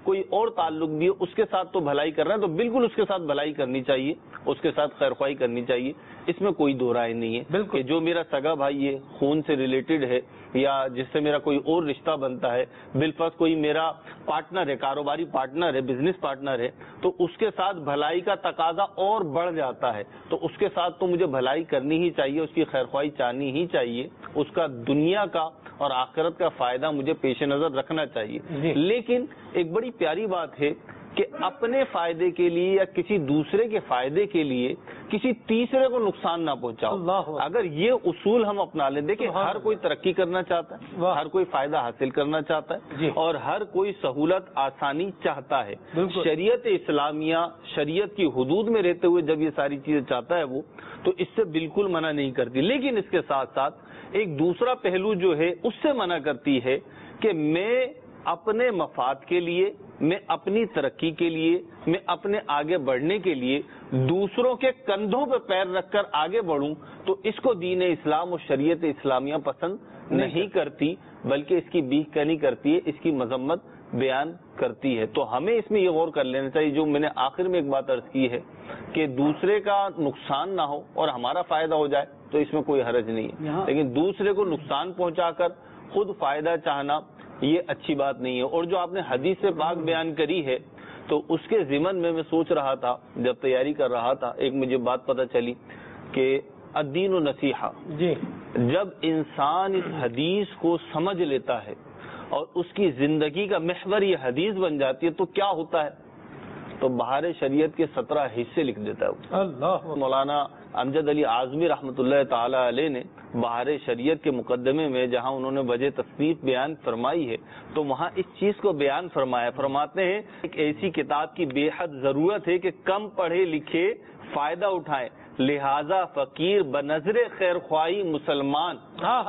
کوئی اور تعلق بھی ہے اس کے ساتھ تو بھلائی کر رہے ہیں تو بالکل اس کے ساتھ بھلائی کرنی چاہیے، اس کے ساتھ خیر خواہی کرنی چاہیے، اس میں کوئی دو رائے نہیں ہے کہ جو میرا سگا بھائی ہے، خون سے ریلیٹڈ ہے یا جس سے میرا کوئی اور رشتہ بنتا ہے، بالفرض کوئی میرا پارٹنر ہے، کاروباری پارٹنر ہے، بزنس پارٹنر ہے، تو اس کے ساتھ بھلائی کا تقاضا اور بڑھ جاتا ہے، تو اس کے ساتھ تو مجھے بھلائی کرنی ہی چاہیے، اس کی خیر خواہی چاہنی ہی چاہیے، اس کا دنیا کا اور آخرت کا فائدہ مجھے پیش نظر رکھنا چاہیے۔ لیکن ایک بڑی پیاری بات ہے کہ اپنے فائدے کے لیے یا کسی دوسرے کے فائدے کے لیے کسی تیسرے کو نقصان نہ پہنچاؤ۔ اگر یہ اصول ہم اپنا لیں، دیکھیں ہر کوئی ترقی کرنا چاہتا ہے، ہر کوئی فائدہ حاصل کرنا چاہتا ہے اور ہر کوئی سہولت آسانی چاہتا ہے۔ شریعت اسلامیہ شریعت کی حدود میں رہتے ہوئے جب یہ ساری چیزیں چاہتا ہے وہ، تو اس سے بالکل منع نہیں کرتی، لیکن اس کے ساتھ ساتھ ایک دوسرا پہلو جو ہے اس سے منع کرتی ہے کہ میں اپنے مفاد کے لیے، میں اپنی ترقی کے لیے، میں اپنے آگے بڑھنے کے لیے دوسروں کے کندھوں پہ پیر رکھ کر آگے بڑھوں، تو اس کو دین اسلام اور شریعت اسلامیہ پسند نہیں کرتی، بلکہ اس کی بیک کنی کرتی ہے، اس کی مذمت بیان کرتی ہے۔ تو ہمیں اس میں یہ غور کر لینا چاہیے، جو میں نے آخر میں ایک بات عرض کی ہے کہ دوسرے کا نقصان نہ ہو اور ہمارا فائدہ ہو جائے تو اس میں کوئی حرج نہیں ہے، لیکن دوسرے کو نقصان پہنچا کر خود فائدہ چاہنا یہ اچھی بات نہیں ہے۔ اور جو آپ نے حدیث پاک بیان کری ہے تو اس کے ضمن میں میں سوچ رہا تھا جب تیاری کر رہا تھا، ایک مجھے بات پتہ چلی کہ الدین و نصیحہ، جی جب انسان اس حدیث کو سمجھ لیتا ہے اور اس کی زندگی کا محور یہ حدیث بن جاتی ہے تو کیا ہوتا ہے، تو بہار شریعت کے سترہ حصے لکھ دیتا ہے اللہ۔ مولانا امجد علی اعظمی رحمۃ اللہ تعالی علیہ نے بہار شریعت کے مقدمے میں جہاں انہوں نے وجہ تصنیف بیان فرمائی ہے تو وہاں اس چیز کو بیان فرمایا، فرماتے ہیں ایک ایسی کتاب کی بے حد ضرورت ہے کہ کم پڑھے لکھے فائدہ اٹھائیں، لہذا فقیر بنظر خیر خواہی مسلمان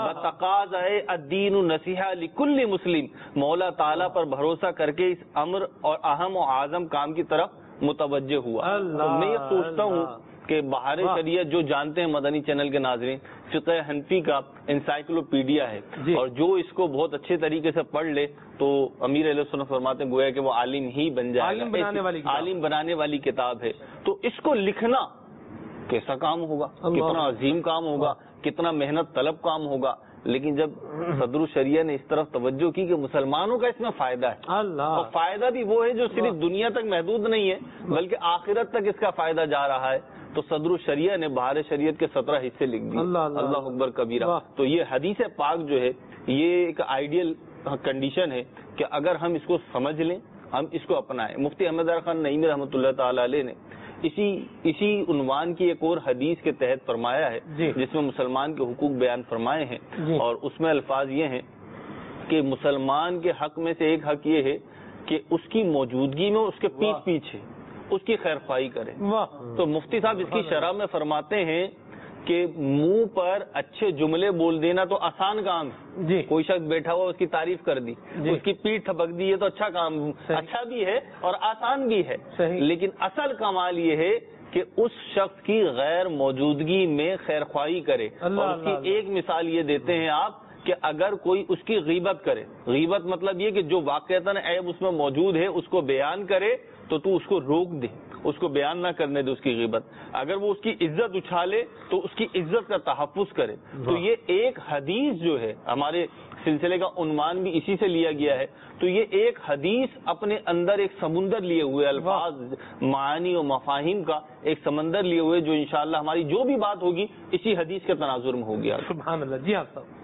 بتقاضا الدین النصیحہ لکل مسلم، مولا تعالیٰ پر بھروسہ کر کے اس امر اور اہم و اعظم کام کی طرف متوجہ ہوا۔ تو میں یہ سوچتا ہوں کہ بہار شریعت جو جانتے ہیں مدنی چینل کے ناظرین، فقہ حنفی کا انسائکلوپیڈیا ہے، اور جو اس کو بہت اچھے طریقے سے پڑھ لے تو امیر علیہ السلام فرماتے ہیں گویا کہ وہ عالم ہی بن جائے گا، عالم بنانے والی کتاب ہے۔ تو اس کو لکھنا کیسا کام ہوگا، کتنا عظیم کام ہوگا، کتنا محنت طلب کام ہوگا، لیکن جب صدر الشریعہ نے اس طرف توجہ کی کہ مسلمانوں کا اس میں فائدہ ہے، اور فائدہ بھی وہ ہے جو صرف دنیا تک محدود نہیں ہے بلکہ آخرت تک اس کا فائدہ جا رہا ہے، تو صدر الشریعہ نے بہار شریعت کے سترہ حصے لکھ دیے، اللہ اکبر کبیرہ۔ تو یہ حدیث پاک جو ہے یہ ایک آئیڈیل کنڈیشن ہے کہ اگر ہم اس کو سمجھ لیں، ہم اس کو اپنائیں۔ مفتی احمد خان نعیمی رحمۃ اللہ تعالی علیہ نے اسی اسی عنوان کی ایک اور حدیث کے تحت فرمایا ہے جس میں مسلمان کے حقوق بیان فرمائے ہیں، اور اس میں الفاظ یہ ہیں کہ مسلمان کے حق میں سے ایک حق یہ ہے کہ اس کی موجودگی میں اس کے پیچھے پیچھے اس کی خیر خواہی کرے۔ تو مفتی صاحب اس کی شرح میں فرماتے ہیں کہ منہ پر اچھے جملے بول دینا تو آسان کام ہے، کوئی شخص بیٹھا ہوا اس کی تعریف کر دی، اس کی پیٹھ تھپک دی ہے تو اچھا کام، اچھا بھی ہے اور آسان بھی ہے، لیکن اصل کمال یہ ہے کہ اس شخص کی غیر موجودگی میں خیر خواہی کرے۔ اور اس کی ایک مثال یہ دیتے ہیں آپ کہ اگر کوئی اس کی غیبت کرے، غیبت مطلب یہ کہ جو واقعتاً عیب اس میں موجود ہے اس کو بیان کرے تو تو اس کو روک دے، اس کو بیان نہ کرنے دے اس کی غیبت۔ اگر وہ اس کی عزت اچھالے تو اس کی عزت کا تحفظ کرے۔ تو یہ ایک حدیث جو ہے، ہمارے سلسلے کا عنوان بھی اسی سے لیا گیا ہے، تو یہ ایک حدیث اپنے اندر ایک سمندر لیے ہوئے، الفاظ، معانی و مفاہیم کا ایک سمندر لیے ہوئے، جو انشاءاللہ ہماری جو بھی بات ہوگی اسی حدیث کے تناظر میں ہوگی۔ سبحان اللہ۔ جی آپ صاحب،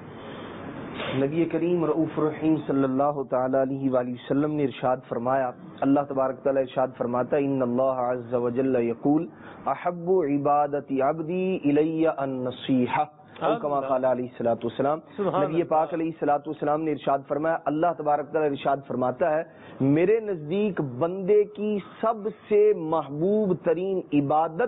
نبی کریم رؤوف الرحیم صلی اللہ تعالی علیہ وآلہ وسلم نے ارشاد فرمایا، اللہ تبارک تعالی ارشاد فرماتا ہے ان اللہ عز وجل یقول احب عبادت عبدی الی النصیحہ، او کما قال علیہ الصلوۃ والسلام۔ نبی پاک علیہ الصلوۃ والسلام نے ارشاد فرمایا، اللہ تبارک تعالی ارشاد فرماتا ہے میرے نزدیک بندے کی سب سے محبوب ترین عبادت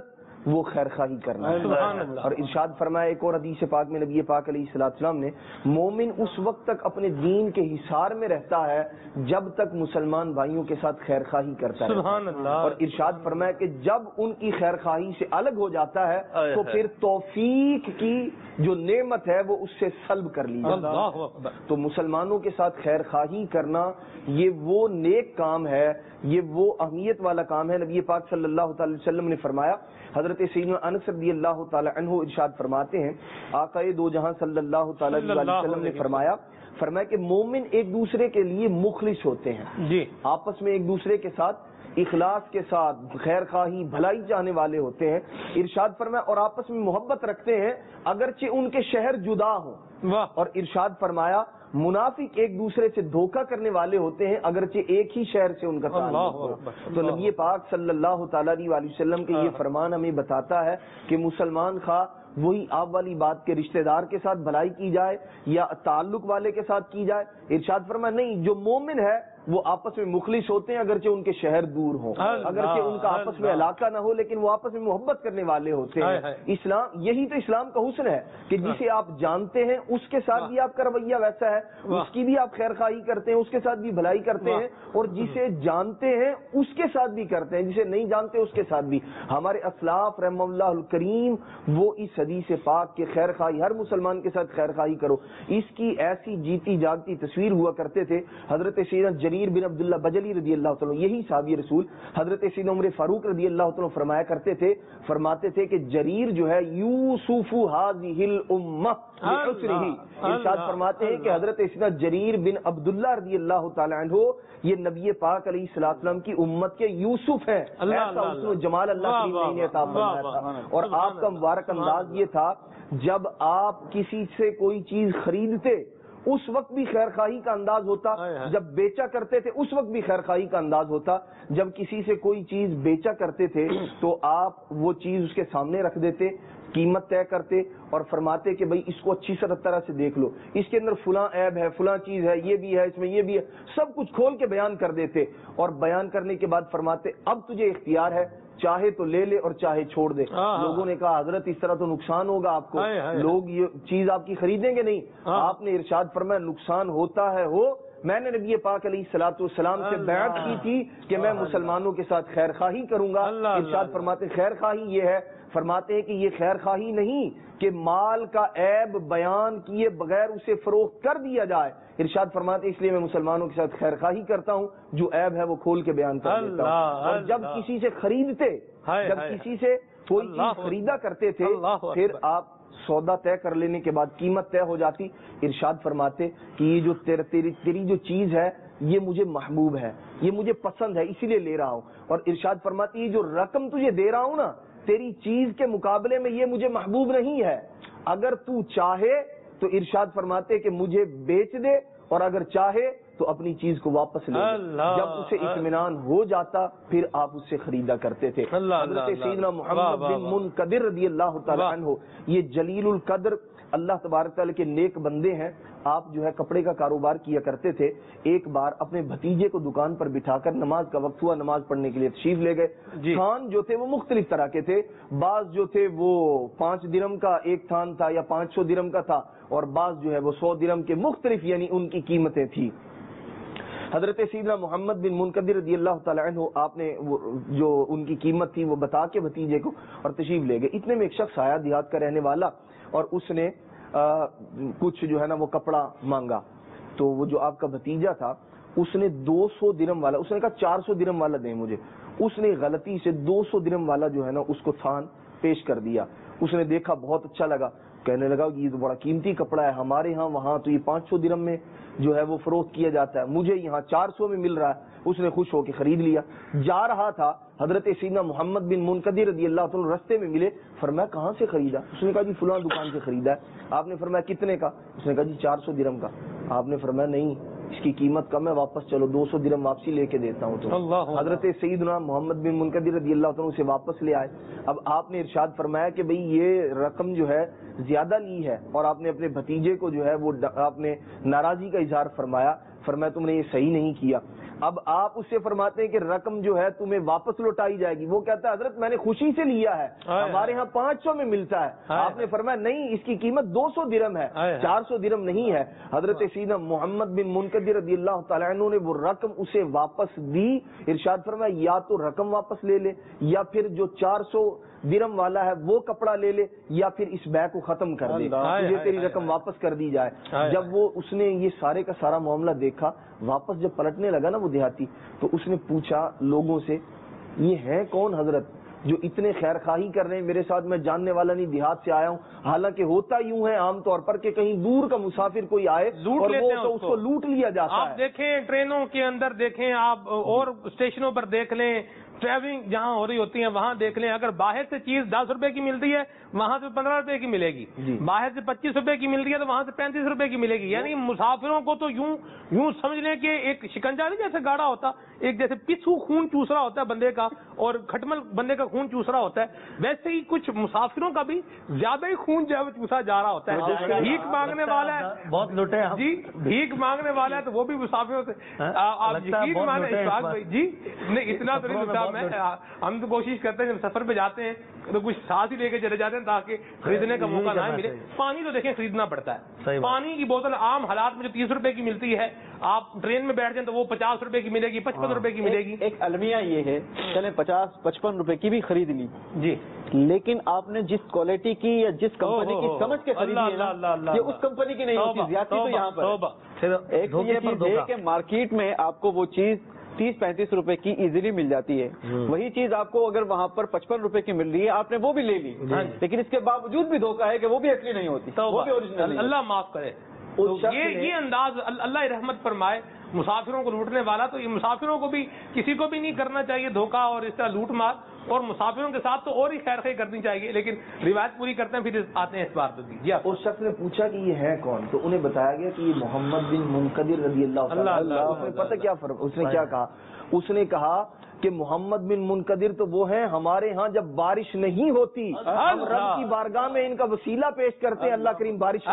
وہ خیر خواہی کرنا ہے. اور ارشاد فرمایا ایک اور حدیث پاک میں نبی پاک علیہ الصلوۃ والسلام نے مومن اس وقت تک اپنے دین کے حصار میں رہتا ہے جب تک مسلمان بھائیوں کے ساتھ خیر خواہی کرتا ہے. اور ارشاد فرمایا کہ جب ان کی خیر خواہی سے الگ ہو جاتا ہے تو پھر توفیق کی جو نعمت ہے وہ اس سے سلب کر لی جاتی ہے. تو مسلمانوں کے ساتھ خیر خواہی کرنا یہ وہ نیک کام ہے, یہ وہ اہمیت والا کام ہے. نبی پاک صلی اللہ تعالی وسلم نے فرمایا, حضرت سیدنا انس رضی اللہ تعالی عنہ ارشاد فرماتے ہیں, آقا دو جہاں صلی اللہ تعالی علیہ وسلم نے فرمایا فرمایا کہ مومن ایک دوسرے کے لیے مخلص ہوتے ہیں جی, آپس میں ایک دوسرے کے ساتھ اخلاص کے ساتھ خیر خواہی بھلائی چاہنے والے ہوتے ہیں. ارشاد فرمایا اور آپس میں محبت رکھتے ہیں اگرچہ ان کے شہر جدا ہوں. اور ارشاد فرمایا منافق ایک دوسرے سے دھوکہ کرنے والے ہوتے ہیں اگرچہ ایک ہی شہر سے ان کا تعلق ہو. تو نبی پاک صلی اللہ تعالی علیہ وسلم کے یہ فرمان ہمیں بتاتا ہے کہ مسلمان خواہ وہی آپ والی بات کے رشتہ دار کے ساتھ بھلائی کی جائے یا تعلق والے کے ساتھ کی جائے. ارشاد فرمایا نہیں, جو مومن ہے وہ آپس میں مخلص ہوتے ہیں اگرچہ ان کے شہر دور ہوں, اگرچہ ان کا آپس میں علاقہ نہ ہو, لیکن وہ آپس میں محبت کرنے والے ہوتے ہیں. اسلام یہی تو اسلام کا حسن ہے کہ جسے آپ جانتے ہیں اس کے ساتھ بھی آپ کا رویہ ویسا ہے, اس کی بھی آپ خیر خواہی کرتے ہیں, اس کے ساتھ بھی بھلائی کرتے ہیں, اور جسے جانتے ہیں اس کے ساتھ بھی کرتے ہیں, جسے نہیں جانتے اس کے ساتھ بھی. ہمارے اسلاف رحم اللہ الکریم وہ اس حدیث پاک کے خیر خواہی ہر مسلمان کے ساتھ خیر خواہی کرو اس کی ایسی جیتی جاگتی تصویر ہوا کرتے تھے. حضرت سیدنا جریر بن عبداللہ بجلی رضی اللہ تعالیٰ, یہی صحابی رسول حضرت سیدنا عمر فاروق رضی اللہ تعالیٰ فرمایا کرتے تھے فرماتے تھے کہ جریر جو ہے یوسف هذه الامہ بعسرہ. ارشاد فرماتے ہیں کہ حضرت سیدنا جریر بن عبداللہ رضی اللہ تعالی عنہ یہ نبی پاک علیہ الصلوۃ والسلام کی امت کے یوسف ہیں. ایسا حسن و جمال اللہ کریم نے عطا فرمایا تھا. اور آپ کا مبارک انداز یہ تھا جب آپ کسی سے کوئی چیز خریدتے اس وقت بھی خیر خواہی کا انداز ہوتا, جب بیچا کرتے تھے اس وقت بھی خیر خواہی کا انداز ہوتا. جب کسی سے کوئی چیز بیچا کرتے تھے تو آپ وہ چیز اس کے سامنے رکھ دیتے, قیمت طے کرتے اور فرماتے کہ بھئی اس کو اچھی طرح سے دیکھ لو, اس کے اندر فلاں عیب ہے, فلاں چیز ہے, یہ بھی ہے, اس میں یہ بھی ہے, سب کچھ کھول کے بیان کر دیتے. اور بیان کرنے کے بعد فرماتے اب تجھے اختیار ہے, چاہے تو لے لے اور چاہے چھوڑ دے. لوگوں نے کہا حضرت اس طرح تو نقصان ہوگا آپ کو, لوگ یہ چیز آپ کی خریدیں گے نہیں. آپ نے ارشاد فرمایا نقصان ہوتا ہے ہو, میں نے نبی پاک علیہ الصلوۃ والسلام سے بیعت کی تھی کہ میں مسلمانوں کے ساتھ خیر خواہی کروں گا. ارشاد فرماتے خیر خواہی یہ ہے, فرماتے ہیں کہ یہ خیر خواہی نہیں کہ مال کا عیب بیان کیے بغیر اسے فروخت کر دیا جائے. ارشاد فرماتے اس لیے میں مسلمانوں کے ساتھ خیر خواہی کرتا ہوں, جو عیب ہے وہ کھول کے بیان کر دیتا ہوں. اور جب کسی سے خریدتے, جب کسی سے کوئی چیز خریدا کرتے تھے, پھر آپ سودا طے کر لینے کے بعد قیمت طے ہو جاتی. ارشاد فرماتے کہ یہ جو تیری تیری جو چیز ہے یہ مجھے محبوب ہے, یہ مجھے پسند ہے, اسی لیے لے رہا ہوں. اور ارشاد فرماتی یہ جو رقم تجھے دے رہا ہوں نا تیری چیز کے مقابلے میں یہ مجھے محبوب نہیں ہے, اگر تو چاہے تو ارشاد فرماتے کہ مجھے بیچ دے, اور اگر چاہے تو اپنی چیز کو واپس لے. جب اسے اطمینان ہو جاتا پھر آپ اس سے خریدا کرتے تھے. حضرت سیدنا محمد بن منقدر رضی اللہ تعالی عنہ یہ جلیل القدر اللہ تبارک تعالی کے نیک بندے ہیں. آپ جو ہے کپڑے کا کاروبار کیا کرتے تھے. ایک بار اپنے بھتیجے کو دکان پر بٹھا کر نماز کا وقت ہوا, نماز پڑھنے کے لیے تشریف لے گئے. تھان جو تھے وہ مختلف طرح کے تھے, بعض جو تھے وہ پانچ درم کا ایک تھان تھا یا پانچ سو درم کا تھا, اور بعض جو ہے وہ سو درم کے, مختلف یعنی ان کی قیمتیں تھی. حضرت سیدنا محمد بن منقدر رضی اللہ تعالی عنہ آپ نے جو ان کی قیمت تھی وہ بتا کے بھتیجے کو اور تشریف لے گئے. اتنے میں ایک شخص آیا دیہات کا رہنے والا, اور اس نے آ, کچھ جو ہے نا وہ کپڑا مانگا. تو وہ جو آپ کا بھتیجا تھا اس نے دو سو درم والا, اس نے کہا چار سو درم والا دیں مجھے. اس نے غلطی سے دو سو درم والا جو ہے نا اس کو تھان پیش کر دیا. اس نے دیکھا بہت اچھا لگا, کہنے لگا یہ تو بڑا قیمتی کپڑا ہے, ہمارے ہاں وہاں تو یہ پانچ سو درم میں جو ہے وہ فروخت کیا جاتا ہے, مجھے یہاں چار سو میں مل رہا ہے. اس نے خوش ہو کے خرید لیا. جا رہا تھا حضرت سیدنا محمد بن منقدر رضی اللہ عنہ رستے میں ملے. فرمایا کہاں سے خریدا؟ اس نے کہا جی فلاں دکان سے خریدا ہے. آپ نے فرمایا کتنے کا؟ اس نے کہا جی چار سو درم کا. آپ نے فرمایا نہیں اس کی قیمت کم ہے, واپس چلو دو سو درم واپسی لے کے دیتا ہوں. تو حضرت سیدنا محمد بن منقدر رضی اللہ عنہ سے واپس لے آئے. اب آپ نے ارشاد فرمایا کہ بھئی یہ رقم جو ہے زیادہ لی ہے, اور آپ نے اپنے بھتیجے کو جو ہے وہ آپ نے ناراضی کا اظہار فرمایا. فرمایا تم نے یہ صحیح نہیں کیا. اب آپ اس سے فرماتے ہیں کہ رقم جو ہے تمہیں واپس لوٹائی جائے گی. وہ کہتا ہے حضرت میں نے خوشی سے لیا ہے, ہمارے ہاں پانچ سو میں ملتا ہے. آپ نے فرمایا نہیں, اس کی قیمت دو سو درہم ہے, چار سو درہم نہیں ہے. حضرت سیدنا محمد بن منقدر رضی اللہ تعالیٰ عنہ نے وہ رقم اسے واپس دی. ارشاد فرمایا یا تو رقم واپس لے لے, یا پھر جو چار سو درہم والا ہے وہ کپڑا لے لے, یا پھر اس بیع کو ختم کر دے, تجھے تیری رقم واپس کر دی جائے. جب وہ اس نے یہ سارے کا سارا معاملہ دیکھا, واپس جب پلٹنے لگا نا وہ دیہاتی, تو اس نے پوچھا لوگوں سے یہ ہے کون حضرت جو اتنے خیر خواہی کر رہے ہیں میرے ساتھ, میں جاننے والا نہیں, دیہات سے آیا ہوں. حالانکہ ہوتا یوں ہے عام طور پر کہ کہیں دور کا مسافر کوئی آئے اور وہ تو اس کو لوٹ لیا جاتا ہے. آپ دیکھیں ٹرینوں کے اندر دیکھیں, آپ اور اسٹیشنوں پر دیکھ لیں, ٹریولنگ جہاں ہو رہی ہوتی ہے وہاں دیکھ لیں, اگر باہر سے چیز دس روپے کی ملتی ہے وہاں سے پندرہ روپے کی ملے گی, باہر سے پچیس روپے کی ملتی ہے تو وہاں سے پینتیس روپے کی ملے گی. یعنی مسافروں کو تو یوں یوں سمجھ لیں کہ ایک شکنجا نہیں جیسے گاڑا ہوتا, ایک جیسے پچھو خون چوس رہا ہوتا ہے بندے کا اور کھٹمل بندے کا خون چوس رہا ہوتا ہے, ویسے ہی کچھ مسافروں کا بھی زیادہ ہی خون جو ہے چوسا جا رہا ہوتا ہے. بھیک مانگنے والا ہے, بہت لوٹے جی بھیک مانگنے والا ہے تو وہ بھی مسافروں سے آپ یقین مانے جی نہیں اتنا تو نہیں صاحب, میں ہم تو کوشش کرتے ہیں جب سفر پہ جاتے ہیں تو کچھ ساتھ ہی لے کے چلے جاتے ہیں تاکہ خریدنے کا موقع نہ ملے. پانی تو دیکھیں خریدنا پڑتا ہے, پانی کی بوتل عام حالات میں جو تیس روپے کی ملتی ہے, آپ ٹرین میں بیٹھ جائیں تو وہ پچاس روپے کی ملے گی, پچپن روپے کی ملے گی. ایک المیہ یہ ہے چلے پچاس پچپن روپے کی بھی خرید لی جی, لیکن آپ نے جس کوالٹی کی یا جس کمپنی کی سمجھ کے خریدی ہے نا, یہ اس کمپنی کی نہیں ہوتی, زیادتی تو یہاں پر. ایک تو یہ چیز ہے کہ مارکیٹ میں آپ کو وہ چیز تیس پینتیس روپے کی ایزیلی مل جاتی ہے, وہی چیز آپ کو اگر وہاں پر پچپن روپے کی مل رہی ہے آپ نے وہ بھی لے لی, لیکن اس کے باوجود بھی دھوکہ ہے کہ وہ بھی اصلی نہیں ہوتی, وہ بھی اوریجنل. اللہ معاف کرے. یہ یہ انداز اللہ رحمت فرمائے مسافروں کو لوٹنے والا, تو یہ مسافروں کو بھی کسی کو بھی نہیں کرنا چاہیے دھوکہ اور اس طرح لوٹ مار, اور مسافروں کے ساتھ تو اور ہی خیر خیر کرنی چاہیے, لیکن روایت پوری کرتے ہیں پھر آتے ہیں اس بار پہ. جی اس شخص نے پوچھا کہ یہ ہے کون, تو انہیں بتایا گیا کہ یہ محمد بن منقدر رضی اللہ عنہ. پتہ کیا فرق, اس نے کیا کہا, اس نے کہا کہ محمد بن منقدر تو وہ ہیں ہمارے ہاں جب بارش نہیں ہوتی ہم رب کی بارگاہ میں ان کا وسیلہ پیش کرتے ہیں, اللہ کریم بارش.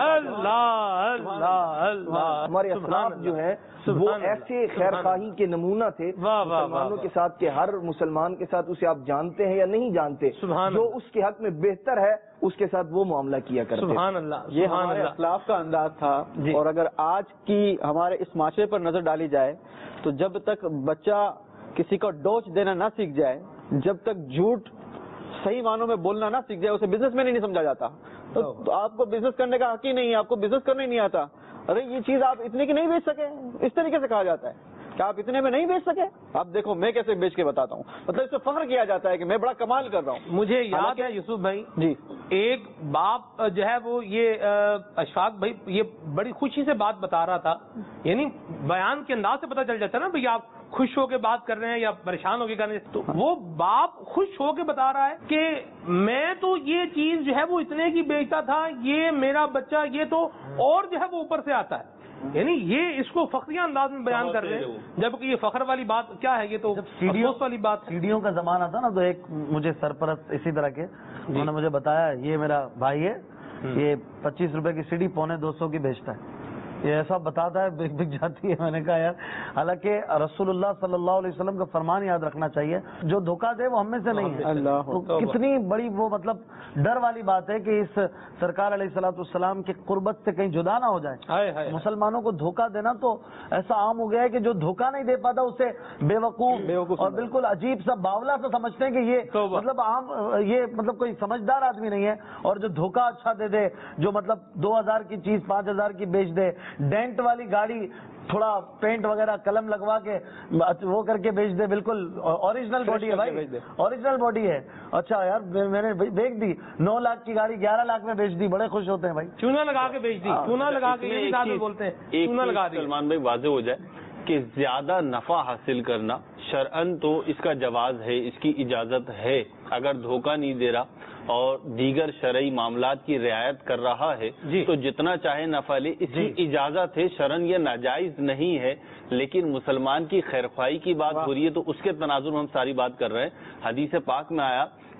ہمارے اسلاف جو ہیں وہ ایسے خیر خواہی کے نمونہ تھے مسلمانوں کے ساتھ کہ ہر مسلمان کے ساتھ اسے آپ جانتے ہیں یا نہیں جانتے, جو اس کے حق میں بہتر ہے اس کے ساتھ وہ معاملہ کیا کرتے. سبحان اللہ. یہ ہمارے اسلاف کا انداز تھا. اور اگر آج کی ہمارے اس معاشرے پر نظر ڈالی جائے تو جب تک بچہ کسی کو ڈوچ دینا نہ سیکھ جائے, جب تک جھوٹ صحیح معنوں میں بولنا نہ سیکھ جائے, اسے بزنس میں نہیں سمجھا جاتا. تو آپ کو بزنس کرنے کا حق ہی نہیں ہے, آپ کو بزنس کرنا ہی نہیں آتا. ارے یہ چیز آپ اتنے کی نہیں بیچ سکے, اس طریقے سے کہا جاتا ہے کہ آپ اتنے میں نہیں بیچ سکے. آپ دیکھو میں کیسے بیچ کے بتاتا ہوں, مطلب اس سے فخر کیا جاتا ہے کہ میں بڑا کمال کر رہا ہوں. مجھے یاد ہے یوسف بھائی جی, ایک باپ جو ہے وہ یہ اشفاق بھائی یہ بڑی خوشی سے بات بتا رہا تھا, یعنی بیان کے انداز سے پتہ چل جاتا ہے نا بھئی آپ خوش ہو کے بات کر رہے ہیں یا پریشان ہو کے کر رہے ہیں. تو وہ باپ خوش ہو کے بتا رہا ہے کہ میں تو یہ چیز جو ہے وہ اتنے کی بیچتا تھا, یہ میرا بچہ یہ تو اور جو ہے وہ اوپر سے آتا ہے. یعنی یہ اس کو فخریہ انداز میں بیان کر رہے ہیں, جبکہ یہ فخر والی بات کیا ہے, یہ تو افسوس والی بات. سیڑھیوں کا زمانہ تھا نا, تو ایک مجھے سرپرست اسی طرح کے انہوں نے مجھے بتایا یہ میرا بھائی ہے, یہ پچیس روپے کی سیڑھی پونے دو سو کی بیچتا ہے, یہ ایسا بتاتا ہے بک بک جاتی ہے. میں نے کہا یار, حالانکہ رسول اللہ صلی اللہ علیہ وسلم کا فرمان یاد رکھنا چاہیے, جو دھوکہ دے وہ ہم میں سے نہیں ہے. تو کتنی بڑی وہ مطلب ڈر والی بات ہے کہ اس سرکار علیہ الصلوۃ والسلام کی قربت سے کہیں جدا نہ ہو جائے. مسلمانوں کو دھوکہ دینا تو ایسا عام ہو گیا ہے کہ جو دھوکہ نہیں دے پاتا اسے بے وقوف اور بالکل عجیب سا باولا سا سمجھتے ہیں کہ یہ مطلب عام یہ مطلب کوئی سمجھدار آدمی نہیں ہے, اور جو دھوکہ اچھا دے دے, جو مطلب دو ہزار کی چیز پانچ ہزار کی بیچ دے, ڈینٹ والی گاڑی تھوڑا پینٹ وغیرہ قلم لگوا کے وہ کر کے بیچ دے, بالکل اوریجنل باڈی ہے بھائی, اوریجنل باڈی ہے. اچھا یار میں نے بیچ دی, نو لاکھ کی گاڑی گیارہ لاکھ میں بیچ دی, بڑے خوش ہوتے ہیں بھائی. چونا لگا کے بیچ دی, چونا لگا کے بولتے ہیں, چونا لگا دی. سلمان بھائی واضح ہو جائے کہ زیادہ نفع حاصل کرنا شرعن تو اس کا جواز ہے, اس کی اجازت ہے, اگر دھوکہ نہیں دے رہا اور دیگر شرعی معاملات کی رعایت کر رہا ہے تو جتنا چاہے نفع لے, اس کی اجازت ہے. شرعن یہ ناجائز نہیں ہے, لیکن مسلمان کی خیرخواہی کی بات ہو رہی ہے تو اس کے تناظر میں ہم ساری بات کر رہے ہیں. حدیث پاک میں آیا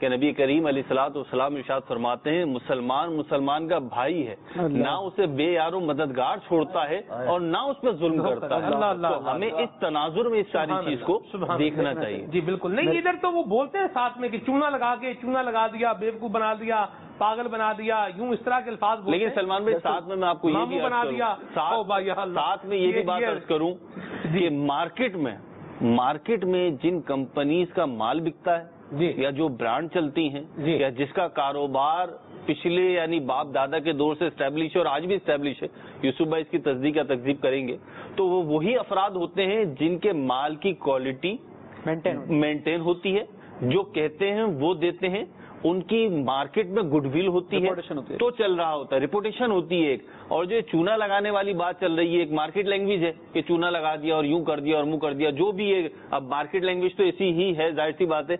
کہ نبی کریم علیہ الصلوۃ والسلام ارشاد فرماتے ہیں مسلمان مسلمان کا بھائی ہے، نہ اسے بے یار و مددگار چھوڑتا ہے اور نہ اس پہ ظلم کرتا ہے. تو ہمیں اس تناظر میں اس ساری چیز کو دیکھنا چاہیے. جی بالکل نہیں، ادھر تو وہ بولتے ہیں ساتھ میں کہ چونا لگا کے چونا لگا دیا، بیوقوف بنا دیا، پاگل بنا دیا، یوں اس طرح کے الفاظ بولتے ہیں. لیکن سلمان بھائی ساتھ میں میں آپ کو یہ بھی بنا دیا، ساتھ میں یہ بھی بات عرض کروں کہ مارکیٹ میں مارکیٹ میں جن کمپنیز کا مال بکتا ہے یا جو برانڈ چلتی ہیں یا جس کا کاروبار پچھلے یعنی باپ دادا کے دور سے اسٹیبلش ہے اور آج بھی اسٹیبلش ہے، یوسف بھائی اس کی تصدیق یا تکذیب کریں گے، تو وہ وہی افراد ہوتے ہیں جن کے مال کی کوالٹی مینٹین ہوتی ہے، جو کہتے ہیں وہ دیتے ہیں، ان کی مارکیٹ میں گڈ ول ہوتی ہے تو چل رہا ہوتا ہے، ریپوٹیشن ہوتی ہے ایک. اور جو چونا لگانے والی بات چل رہی ہے ایک مارکیٹ لینگویج ہے کہ چونا لگا دیا اور یوں کر دیا اور منہ کر دیا، جو بھی ہے اب مارکیٹ لینگویج تو ایسی ہی ہے، ظاہر سی بات ہے.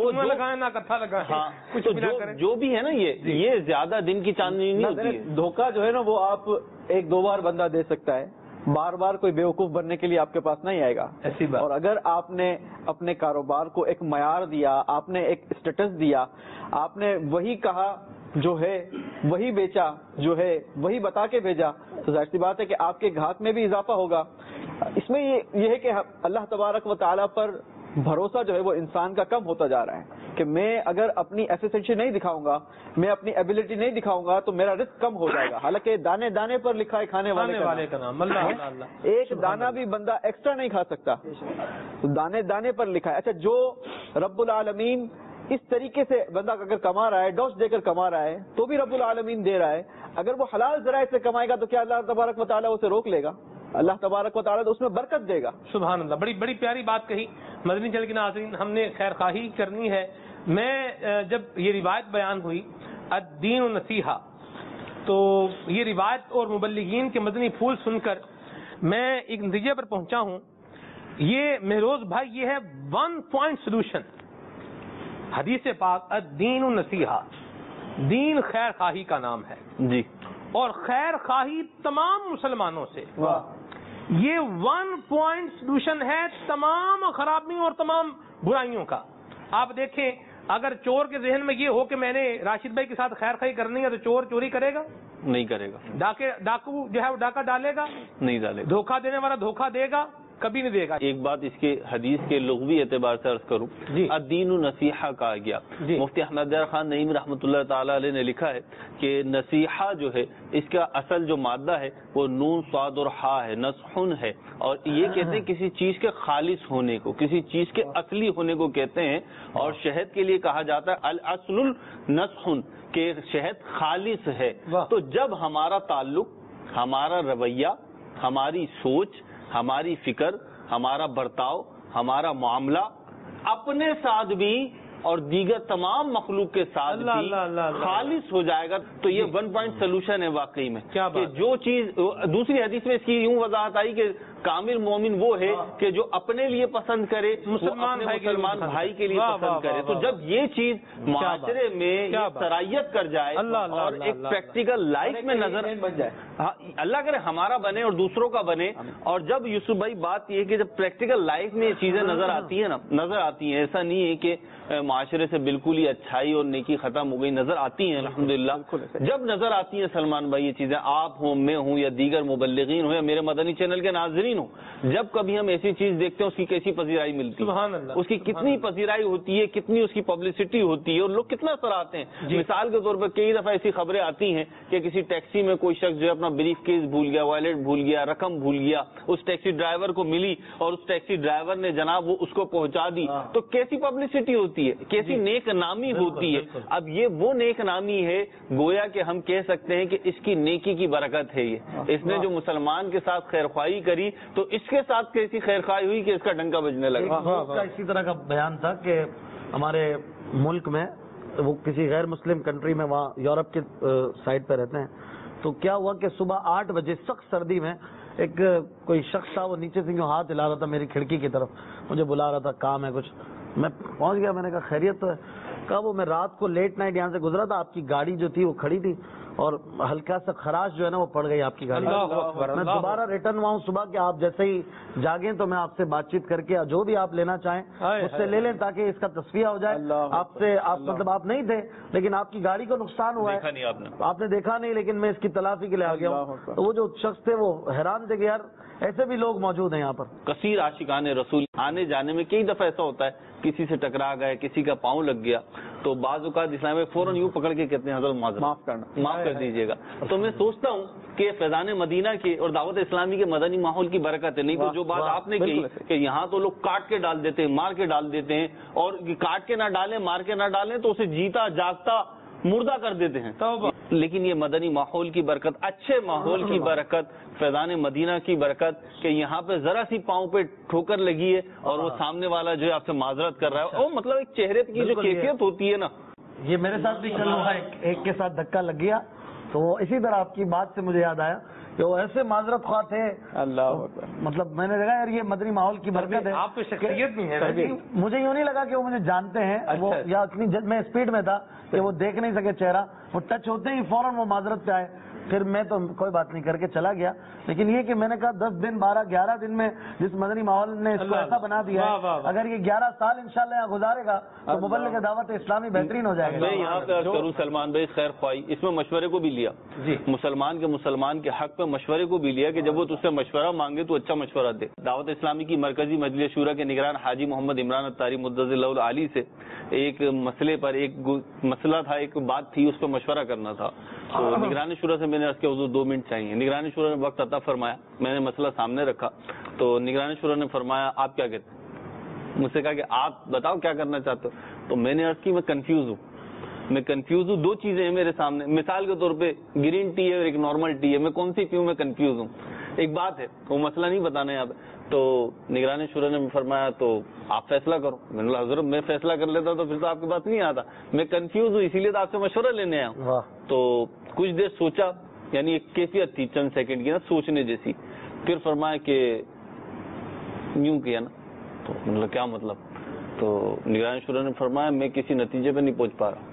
جو بھی ہے نا یہ یہ زیادہ دن کی چاندنی نہیں ہوتی ہے. دھوکہ جو ہے نا وہ آپ ایک دو بار بندہ دے سکتا ہے، بار بار کوئی بیوقوف بننے کے لیے آپ کے پاس نہیں آئے گا. ایسی بات. اور اگر آپ نے اپنے کاروبار کو ایک معیار دیا، آپ نے ایک اسٹیٹس دیا، آپ نے وہی کہا جو ہے وہی بیچا جو ہے وہی بتا کے بھیجا، تو ظاہر سی بات ہے کہ آپ کے گھاٹ میں بھی اضافہ ہوگا. اس میں یہ ہے کہ اللہ تبارک و تعالیٰ پر بھروسہ جو ہے وہ انسان کا کم ہوتا جا رہا ہے کہ میں اگر اپنی ایفیشنسی نہیں دکھاؤں گا، میں اپنی ایبلٹی نہیں دکھاؤں گا تو میرا رزق کم ہو جائے گا. حالانکہ دانے دانے پر لکھا ہے کھانے والے کا نام، ایک دانہ بھی بندہ ایکسٹرا نہیں کھا سکتا، دانے دانے پر لکھا ہے. اچھا جو رب العالمین اس طریقے سے بندہ اگر کما رہا ہے، ڈوز دے کر کما رہا ہے تو بھی رب العالمین دے رہا ہے، اگر وہ حلال ذرائع سے کمائے گا تو کیا اللہ تبارک و تعالیٰ اسے روک لے گا؟ اللہ تبارک و تعالیٰ تو اس میں برکت دے گا. سبحان اللہ. بڑی بڑی پیاری بات کہی. مدنی چینل کے ناظرین، ہم نے خیر خواہی کرنی ہے. میں جب یہ روایت بیان ہوئی الدین النصیحہ، تو یہ روایت اور مبلغین کے مدنی پھول سن کر میں ایک نتیجے پر پہنچا ہوں. یہ مہروز بھائی یہ ہے ون پوائنٹ سولوشن. حدیث پاک الدین النصیحہ، دین خیر خواہی کا نام ہے جی، اور خیر خواہی تمام مسلمانوں سے. یہ ون پوائنٹ سولوشن ہے تمام خرابیوں اور تمام برائیوں کا. آپ دیکھیں اگر چور کے ذہن میں یہ ہو کہ میں نے راشد بھائی کے ساتھ خیر خواہی کرنی ہے تو چور چوری کرے گا؟ نہیں کرے گا. ڈاکے ڈاکو جو ہے وہ ڈاکہ ڈالے گا؟ نہیں ڈالے گا. دھوکہ دینے والا دھوکہ دے گا؟ کبھی نہیں دے گا. ایک بات اس کے حدیث کے لغوی اعتبار سے عرض کروں، الدین النصیحہ کہا گیا. مفتی احمد خان نعیم رحمۃ اللہ تعالی علیہ نے لکھا ہے کہ نصیحہ جو ہے اس کا اصل جو مادہ ہے وہ نون صاد اور ہا ہے، نصحن ہے، اور یہ کہتے ہیں کسی چیز کے خالص ہونے کو، کسی چیز کے اصلی ہونے کو کہتے ہیں. اور شہد کے لیے کہا جاتا ہے الاصل النصحن، کہ شہد خالص ہے. تو جب ہمارا تعلق، ہمارا رویہ، ہماری سوچ، ہماری فکر، ہمارا برتاؤ، ہمارا معاملہ اپنے ساتھ بھی اور دیگر تمام مخلوق کے ساتھ بھی خالص ہو جائے گا تو یہ ون پوائنٹ سولوشن ہے واقعی میں. کہ جو چیز دوسری حدیث میں اس کی یوں وضاحت آئی کہ کامل مومن وہ ہے کہ جو اپنے لیے پسند کرے، مسلمان مسلمان بھائی کے لیے پسند کرے. تو جب یہ چیز معاشرے میں سرایت کر جائے اور ایک پریکٹیکل لائف میں نظر بن جائے، اللہ کرے ہمارا بنے اور دوسروں کا بنے. اور جب یوسف بھائی بات یہ ہے کہ جب پریکٹیکل لائف میں یہ چیزیں نظر آتی ہیں نا، نظر آتی ہیں، ایسا نہیں ہے کہ معاشرے سے بالکل ہی اچھائی اور نیکی ختم ہو گئی، نظر آتی ہیں الحمدللہ. جب نظر آتی ہیں سلمان بھائی یہ چیزیں، آپ ہوں، میں ہوں، یا دیگر مبلغین ہوں، یا میرے مدنی چینل کے ناظرین ہوں، جب کبھی ہم ایسی چیز دیکھتے ہیں اس کی کیسی پذیرائی ملتی ہے، اس کی کتنی پذیرائی ہوتی ہے، کتنی اس کی پبلسٹی ہوتی ہے، اور لوگ کتنا سراہتے ہیں. مثال کے طور پر کئی دفعہ ایسی خبریں آتی ہیں کہ کسی ٹیکسی میں کوئی شخص جو ہے اپنا بریف کیس بھول گیا، وائلٹ بھول گیا، رقم بھول گیا، اس ٹیکسی ڈرائیور کو ملی اور اس ٹیکسی ڈرائیور نے جناب وہ اس کو پہنچا دی. تو کیسی پبلسٹی ہوتی ہے، کیسی نیک نامی ہوتی ہے. اب یہ وہ نیک نامی ہے گویا کہ ہم کہہ سکتے ہیں کہ اس کی نیکی کی برکت ہے. یہ اس نے جو مسلمان کے ساتھ خیر خواہی کری تو اس کے ساتھ کیسی خیر خواہی ہوئی کہ اس کا ڈنکا بجنے لگا. اسی طرح کا بیان تھا کہ ہمارے ملک میں وہ کسی غیر مسلم کنٹری میں، وہاں یورپ کے سائڈ پہ رہتے ہیں، تو کیا ہوا کہ صبح آٹھ بجے سخت سردی میں ایک کوئی شخص تھا، وہ نیچے سے یوں ہاتھ ہلا رہا تھا میری کھڑکی کی طرف، مجھے بلا رہا تھا، کام ہے کچھ. میں پہنچ گیا، میں نے کہا خیریت تو ہے؟ کہا وہ میں رات کو لیٹ نائٹ یہاں سے گزرا تھا، آپ کی گاڑی جو تھی وہ کھڑی تھی اور ہلکا سا خراش جو ہے نا وہ پڑ گئی آپ کی گاڑی. میں دوبارہ ریٹرن ہوا ہوں صبح کہ آپ جیسے ہی جاگیں تو میں آپ سے بات چیت کر کے جو بھی آپ لینا چاہیں اس سے لے لیں تاکہ اس کا تصفیہ ہو جائے. آپ سے آپ مطلب آپ نہیں تھے لیکن آپ کی گاڑی کو نقصان ہوا ہے, آپ نے دیکھا نہیں, لیکن میں اس کی تلافی کے لیے آ گیا ہوں. تو وہ جو شخص تھے وہ حیران تھے کہ یار ایسے بھی لوگ موجود ہیں یہاں پر. کثیر عاشقان رسول آنے جانے میں کئی دفعہ ایسا ہوتا ہے, کسی سے ٹکرا گئے, کسی کا پاؤں لگ گیا, تو بعض اوقات اسلام میں فوراً یوں پکڑ کے کہتے ہیں حضرت معذرت معاف کرنا معاف کر دیجیے گا. تو میں سوچتا ہوں کہ فیضان مدینہ کی اور دعوت اسلامی کے مدنی ماحول کی برکت ہے. نہیں تو جو بات آپ نے کہی کہ یہاں تو لوگ کاٹ کے ڈال دیتے ہیں, مار کے ڈال دیتے ہیں, اور کاٹ کے نہ ڈالیں مار کے نہ ڈالیں تو اسے جیتا جاگتا مردہ کر دیتے ہیں. لیکن یہ مدنی ماحول کی برکت, اچھے ماحول کی برکت, فیضان مدینہ کی برکت کہ یہاں پہ ذرا سی پاؤں پہ ٹھوکر لگی ہے اور وہ سامنے والا جو ہے آپ سے معذرت کر رہا ہے. اور مطلب ایک چہرے کی جو کیفیت ہوتی ہے نا, یہ میرے ساتھ بھی کل ہوا, ایک کے ساتھ دھکا لگ گیا تو وہ اسی طرح آپ کی بات سے مجھے یاد آیا کہ وہ ایسے معذرت خواہ تھے. اللہ مطلب میں نے دیکھا یار یہ مدنی ماحول کی برکت ہے. آپ کو شخصیت بھی ہے, مجھے یوں نہیں لگا کہ وہ مجھے جانتے ہیں, وہ یا اتنی میں اسپیڈ میں تھا کہ وہ دیکھ نہیں سکے چہرہ, وہ ٹچ ہوتے ہی فوراً وہ معذرت پہ آئے. پھر میں تو کوئی بات نہیں کر کے چلا گیا. لیکن یہ کہ میں نے کہا دس دن بارہ گیارہ دن میں جس مدنی ماحول نے اس کو ایسا بنا دیا ہے, اگر یہ گیارہ سال انشاءاللہ یہاں گزارے گا تو مبلغ دعوت اسلامی بہترین ہو جائے گا. میں یہاں پہ کروں سلمان بھائی خیر خواہی, اس میں مشورے کو بھی لیا, مسلمان کے مسلمان کے حق پہ مشورے کو بھی لیا کہ جب وہ تجھ سے مشورہ مانگے تو اچھا مشورہ دے. دعوت اسلامی کی مرکزی مجلس شورا کے نگران حاجی محمد عمران الطاری مدظر اللہ العالی سے ایک مسئلے پر ایک مسئلہ تھا, ایک بات تھی, اس پہ مشورہ کرنا تھا. تو نگران شورا سے میں نے عرض کیا حضور دو منٹ چاہیے. نگران شورا نے وقت عطا فرمایا, میں نے مسئلہ سامنے رکھا تو نگران شورا نے فرمایا آپ کیا کہتے ہیں. مجھ سے کہا کہ آپ بتاؤ کیا کرنا چاہتے ہو. تو میں نے عرض کی میں کنفیوز ہوں, میں کنفیوز ہوں, دو چیزیں ہیں میرے سامنے, مثال کے طور پہ گرین ٹی ہے اور ایک نارمل ٹی ہے, میں کون سی پیوں, میں کنفیوز ہوں. ایک بات ہے وہ مسئلہ نہیں بتانا یہاں پہ. تو نگران شورا نے فرمایا تو آپ فیصلہ کرو. میں نے کہا حضرت میں فیصلہ کر لیتا تو پھر تو آپ کے پاس نہیں آتا, میں کنفیوز ہوں اسی لیے تو آپ سے مشورہ لینے آیا ہوں. تو کچھ دیر سوچا, یعنی ایک کیفیت تھی چند سیکنڈ کی نا سوچنے جیسی. پھر فرمایا کہ یوں کیا نا, تو مطلب کیا مطلب. تو نگران شورا نے فرمایا میں کسی نتیجے پہ نہیں پہنچ پا رہا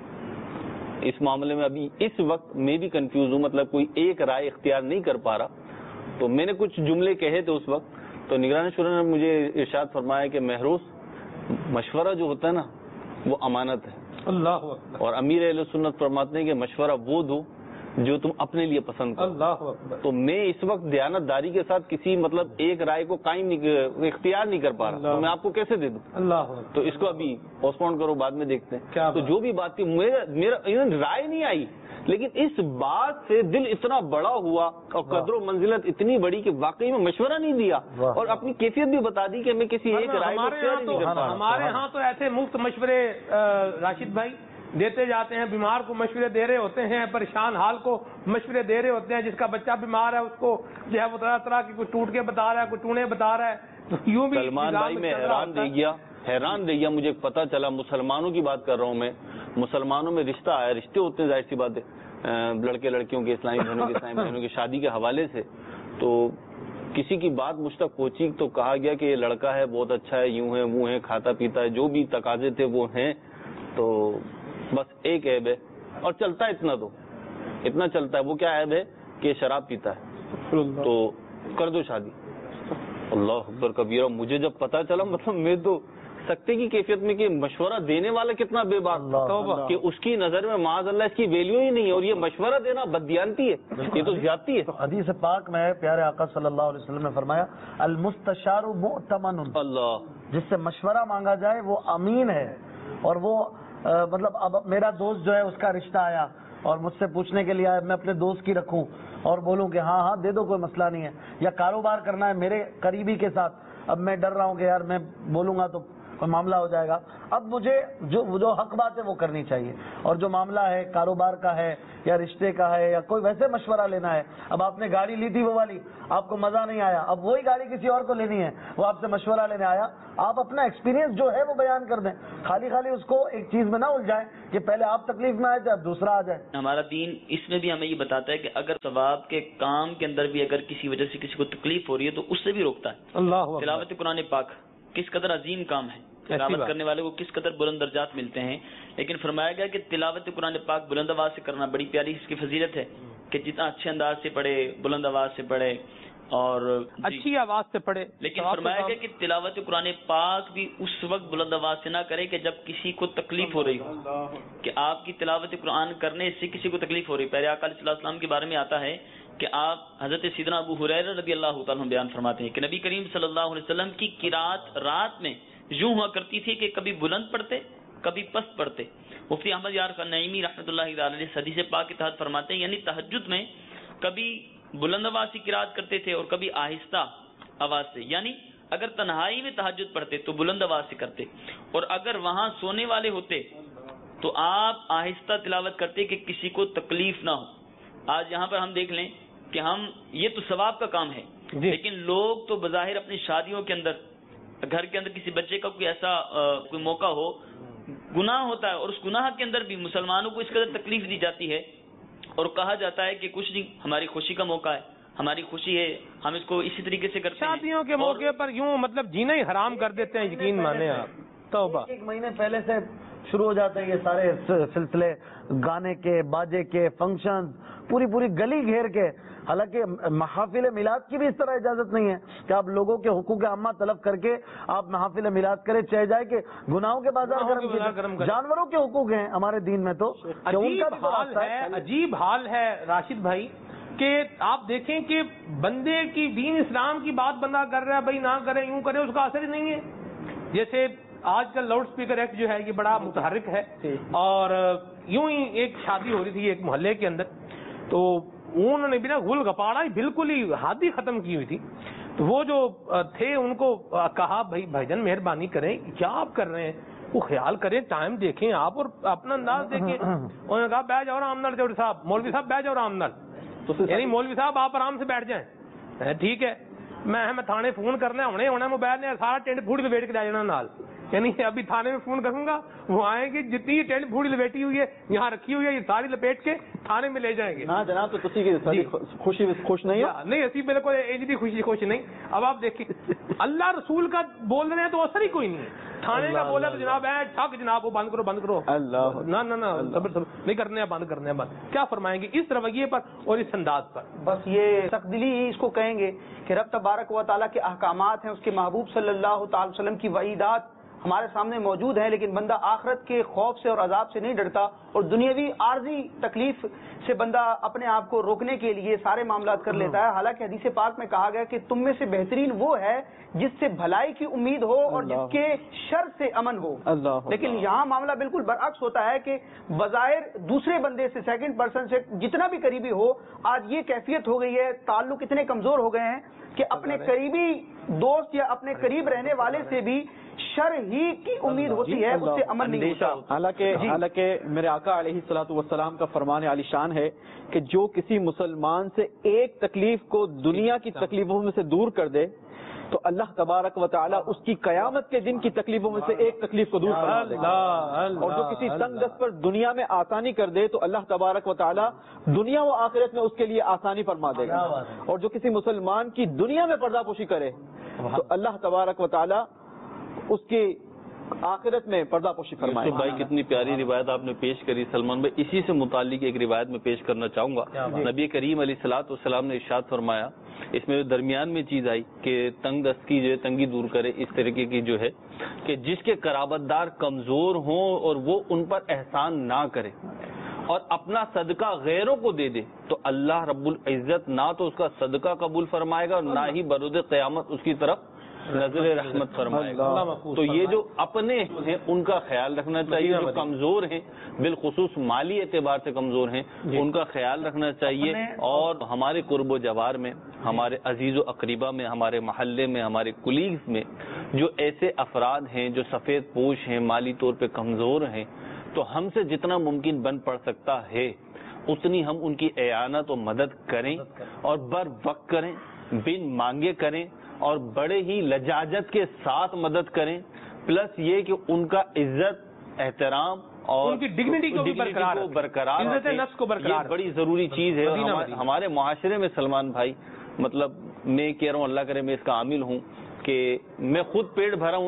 اس معاملے میں, ابھی اس وقت میں بھی کنفیوز ہوں, مطلب کوئی ایک رائے اختیار نہیں کر پا رہا. تو میں نے کچھ جملے کہے تھے اس وقت, تو نگران شورا نے مجھے ارشاد فرمایا کہ مہروز مشورہ جو ہوتا ہے نا وہ امانت ہے. اللہ اور امیر اہل سنت فرماتے ہیں کہ مشورہ وہ دو جو تم اپنے لیے پسند کرو. اللہ تو میں اس وقت دیانت داری کے ساتھ کسی مطلب ایک رائے کو قائم نہیں اختیار نہیں کر پا رہا, تو میں آپ کو کیسے دے دوں. اللہ تو اس کو ابھی پوسٹ پون کرو, بعد میں دیکھتے ہیں. تو جو بھی بات تھی میرا رائے نہیں آئی, لیکن اس بات سے دل اتنا بڑا ہوا اور قدر و منزلت اتنی بڑی کہ واقعی میں مشورہ نہیں دیا اور اپنی کیفیت بھی بتا دی کہ میں کسی ایک رائے کو اختیار نہیں کر پا رہا. ہمارے ہاں تو ایسے مفت مشورے راشد بھائی دیتے جاتے ہیں, بیمار کو مشورے دے رہے ہوتے ہیں, پریشان حال کو مشورے دے رہے ہوتے ہیں, جس کا بچہ بیمار ہے اس کو جو ہے وہ طرح طرح کی کوئی ٹوٹ کے بتا رہا ہے, کوئی ٹونے بتا رہا ہے. تو یوں بھی سلمان بھائی میں حیران رہ گیا حیران رہ گیا مجھے پتا چلا, مسلمانوں کی بات کر رہا ہوں میں, مسلمانوں میں رشتہ آیا, رشتے ہوتے ہیں ظاہر سی بات ہے, لڑکے لڑکیوں کے اسلامی بہنوں کے اسلامی بہنوں کی شادی کے حوالے سے. تو کسی کی بات مجھ تک پہنچی تو کہا گیا کہ یہ لڑکا ہے بہت اچھا ہے, یوں ہے وہ ہے, کھاتا پیتا ہے, جو بھی تقاضے تھے وہ ہیں, تو بس ایک عیب ہے اور چلتا ہے اتنا, تو اتنا چلتا ہے. وہ کیا عیب ہے کہ شراب پیتا ہے, تو کر دو شادی. اللہ اکبر کبیرہ. مجھے جب پتا چلا مطلب میں تو سکتے کی کیفیت میں کہ مشورہ دینے والا کتنا بے باک کہ اس کی نظر میں معاذ اللہ اس کی ویلیو ہی نہیں ہے, اور یہ مشورہ دینا بددیانتی ہے, یہ تو زیادتی ہے. حدیث پاک میں پیارے آقا صلی اللہ علیہ وسلم نے فرمایا المستشار مؤتمن, اللہ جس سے مشورہ مانگا جائے وہ امین ہے. اور وہ مطلب اب میرا دوست جو ہے اس کا رشتہ آیا اور مجھ سے پوچھنے کے لیے آیا, میں اپنے دوست کی رکھوں اور بولوں کہ ہاں ہاں دے دو کوئی مسئلہ نہیں ہے, یا کاروبار کرنا ہے میرے قریبی کے ساتھ, اب میں ڈر رہا ہوں کہ یار میں بولوں گا تو کوئی معاملہ ہو جائے گا. اب مجھے جو جو حق بات ہے وہ کرنی چاہیے, اور جو معاملہ ہے کاروبار کا ہے یا رشتے کا ہے یا کوئی ویسے مشورہ لینا ہے. اب آپ نے گاڑی لی تھی وہ والی, آپ کو مزہ نہیں آیا, اب وہی گاڑی کسی اور کو لینی ہے, وہ آپ سے مشورہ لینے آیا, آپ اپنا ایکسپیرینس جو ہے وہ بیان کر دیں, خالی خالی اس کو ایک چیز میں نہ الجھائیں کہ پہلے آپ تکلیف میں آئے تھے اب دوسرا آ جائے. ہمارا دین اس میں بھی ہمیں یہ بتاتا ہے کہ اگر ثواب کے کام کے اندر بھی اگر کسی وجہ سے کسی کو تکلیف ہو رہی ہے تو اس سے بھی روکتا ہے. اللہ تلاوت قرآن پاک کس قدر عظیم کام ہے, تلاوت کرنے والے کو کس قدر بلند درجات ملتے ہیں، لیکن فرمایا گیا کہ تلاوت قرآن پاک بلند آواز سے کرنا بڑی پیاری اس کی فضیلت ہے کہ جتنا اچھے انداز سے پڑھے، بلند آواز سے پڑھے اور اچھی آواز سے پڑھے. لیکن فرمایا گیا کہ تلاوت قرآن پاک بھی اس وقت بلند آواز سے نہ کرے کہ جب کسی کو تکلیف ہو رہی ہو، کہ آپ کی تلاوت قرآن کرنے سے کسی کو تکلیف ہو رہی. پیارے آقا علیہ الصلوۃ والسلام کے بارے میں آتا ہے کہ آپ حضرت سیدنا ابو ہریرہ رضی اللہ تعالیٰ عنہ بیان فرماتے ہیں کہ نبی کریم صلی اللہ علیہ وسلم کی قرات رات میں یوں ہوا کرتی تھی کہ کبھی بلند پڑھتے کبھی پست پڑھتے. مفتی احمد یار نعیمی رحمۃ اللہ علیہ حدیث پاک کے تحت فرماتے ہیں یعنی تہجد میں کبھی بلند آواز سے قرات کرتے تھے اور کبھی آہستہ آواز سے، یعنی اگر تنہائی میں تہجد پڑھتے تو بلند آواز سے کرتے، اور اگر وہاں سونے والے ہوتے تو آپ آہستہ تلاوت کرتے کہ کسی کو تکلیف نہ ہو. آج یہاں پر ہم دیکھ لیں کہ ہم یہ تو ثواب کا کام ہے لیکن لوگ تو بظاہر اپنی شادیوں کے اندر، گھر کے اندر کسی بچے کا کوئی ایسا کوئی موقع ہو، گناہ ہوتا ہے اور اس گناہ کے اندر بھی مسلمانوں کو اس قدر تکلیف دی جاتی ہے اور کہا جاتا ہے کہ کچھ نہیں، ہماری خوشی کا موقع ہے، ہماری خوشی ہے، ہم اس کو اسی طریقے سے کرتے ہیں. شادیوں کے موقع پر یوں مطلب جینا ہی حرام کر دیتے ہیں. یقین مانے آپ، توبہ. ایک مہینے پہلے سے شروع ہو جاتے ہیں یہ سارے سلسلے، گانے کے، باجے کے، فنکشن، پوری پوری گلی گھیر کے. حالانکہ محافل میلاد کی بھی اس طرح اجازت نہیں ہے کہ آپ لوگوں کے حقوق عامہ طلب کر کے آپ محافل میلاد کرے، چاہے جائے کہ گناہوں کے بازار گرم کیے. جانوروں کے حقوق ہیں ہمارے دین میں. تو عجیب حال ہے، عجیب حال ہے راشد بھائی کہ آپ دیکھیں کہ بندے کی دین اسلام کی بات بندہ کر رہا ہے، بھائی نہ کرے، یوں کرے، اس کا اثر ہی نہیں ہے. جیسے آج کل لاؤڈ اسپیکر ایکٹ جو ہے یہ بڑا متحرک ہے، اور یوں ہی ایک شادی ہو رہی تھی ایک محلے کے اندر، تو انہوں نے بنا گل گپاڑا ہی بالکل ہی حد ہی ختم کی ہوئی تھی. تو وہ جو تھے ان کو کہا بھائی بھائی جان مہربانی کریں، کیا آپ کر رہے ہیں، وہ خیال کریں، ٹائم دیکھیں آپ اور اپنا انداز دیکھیں. انہوں نے کہا بیٹھ جاؤ آرام نال چوڑی صاحب، مولوی صاحب بیٹھ جاؤ آرام نال، یعنی مولوی صاحب آپ آرام سے بیٹھ جائیں. ٹھیک ہے، میں میں تھانے فون کرنا ہونے ہونا موبائل نے سارا ٹینٹ پھوڑی لپیٹ کے لے جانا نال، یعنی ابھی تھانے میں فون کروں گا، وہ آئیں گے، جتنی ٹینٹ پھوڑی لپیٹی ہوئی ہے یہاں رکھی ہوئی ہے یہ ساری لپیٹ کے تھانے میں لے جائیں گے. ہاں جناب، تو تسی کی خوشی خوش نہیں ہو؟ نہیں، اسی میرے کو بھی خوشی خوش نہیں. اب آپ دیکھیں اللہ رسول کا بول رہے ہیں تو اثر ہی کوئی نہیں ہے. تھانے کا بولا تو جناب ہے ٹھک جناب وہ بند کرو بند کرو، اللہ نہ نہ نہ نہیں کرنے ہیں، بند کرنے ہیں بند. کیا فرمائیں گے اس رویے پر اور اس انداز پر؟ بس یہ سخت دلی ہی اس کو کہیں گے کہ رب تبارک و تعالیٰ کے احکامات ہیں، اس کے محبوب صلی اللہ تعالی وسلم کی وعیدات ہمارے سامنے موجود ہیں، لیکن بندہ آخرت کے خوف سے اور عذاب سے نہیں ڈرتا، اور دنیاوی عارضی تکلیف سے بندہ اپنے آپ کو روکنے کے لیے سارے معاملات کر لیتا ہے. حالانکہ حدیث پاک میں کہا گیا کہ تم میں سے بہترین وہ ہے جس سے بھلائی کی امید ہو اور جس کے شر سے امن ہو. لیکن یہاں معاملہ بالکل برعکس ہوتا ہے کہ بظاہر دوسرے بندے سے، سیکنڈ پرسن سے جتنا بھی قریبی ہو، آج یہ کیفیت ہو گئی ہے، تعلق اتنے کمزور ہو گئے ہیں کہ اپنے قریبی دوست یا اپنے قریب رہنے والے سے بھی شر ہی کی امید ہوتی ہے، اس سے امن نہیں ہوتا. حالانکہ حالانکہ میرے آقا علیہ الصلوۃ والسلام کا فرمان عالی شان ہے کہ جو کسی مسلمان سے ایک تکلیف کو دنیا کی تکلیفوں میں سے دور کر دے تو اللہ تبارک و تعالیٰ اس کی قیامت کے دن کی تکلیفوں میں سے ایک تکلیف کو دور فرما دے گا. اور جو کسی تنگ دست پر دنیا میں آسانی کر دے تو اللہ تبارک و تعالیٰ دنیا و آخرت میں اس کے لیے آسانی فرما دے گا. اور جو کسی مسلمان کی دنیا میں پردہ پوشی کرے تو اللہ تبارک و تعالیٰ اس کی آخرت میں پردہ پوشی فرمائے. بھائی کتنی پیاری روایت آپ نے پیش کری سلمان بھائی. اسی سے متعلق ایک روایت میں پیش کرنا چاہوں گا. نبی کریم علیہ الصلوۃ والسلام نے ارشاد فرمایا، اس میں درمیان میں چیز آئی کہ تنگ دست کی جو ہے تنگی دور کرے، اس طریقے کی جو ہے کہ جس کے قرابت دار کمزور ہوں اور وہ ان پر احسان نہ کرے اور اپنا صدقہ غیروں کو دے دے تو اللہ رب العزت نہ تو اس کا صدقہ قبول فرمائے گا اور نہ ہی بروز قیامت اس کی طرف نظر رحمت فرمائے گا. تو یہ جو اپنے ہیں ان کا خیال رکھنا چاہیے، جو کمزور ہیں بالخصوص مالی اعتبار سے کمزور ہیں ان کا خیال رکھنا چاہیے. اور ہمارے قرب و جوار میں، ہمارے عزیز و اقریبا میں، ہمارے محلے میں، ہمارے کولیگز میں جو ایسے افراد ہیں جو سفید پوش ہیں، مالی طور پہ کمزور ہیں، تو ہم سے جتنا ممکن بن پڑ سکتا ہے اتنی ہم ان کی اعانت و مدد کریں اور بر وقت کریں، بن مانگے کریں اور بڑے ہی لجاجت کے ساتھ مدد کریں. پلس یہ کہ ان کا عزت، احترام اور ان کی ڈگنیٹی کو برقرار برقرار عزت نفس کو برقرار، بڑی ضروری چیز ہے. ہمارے معاشرے میں سلمان بھائی، مطلب میں کہہ رہا ہوں اللہ کرے میں اس کا عامل ہوں کہ میں خود پیٹ بھرا ہوں نا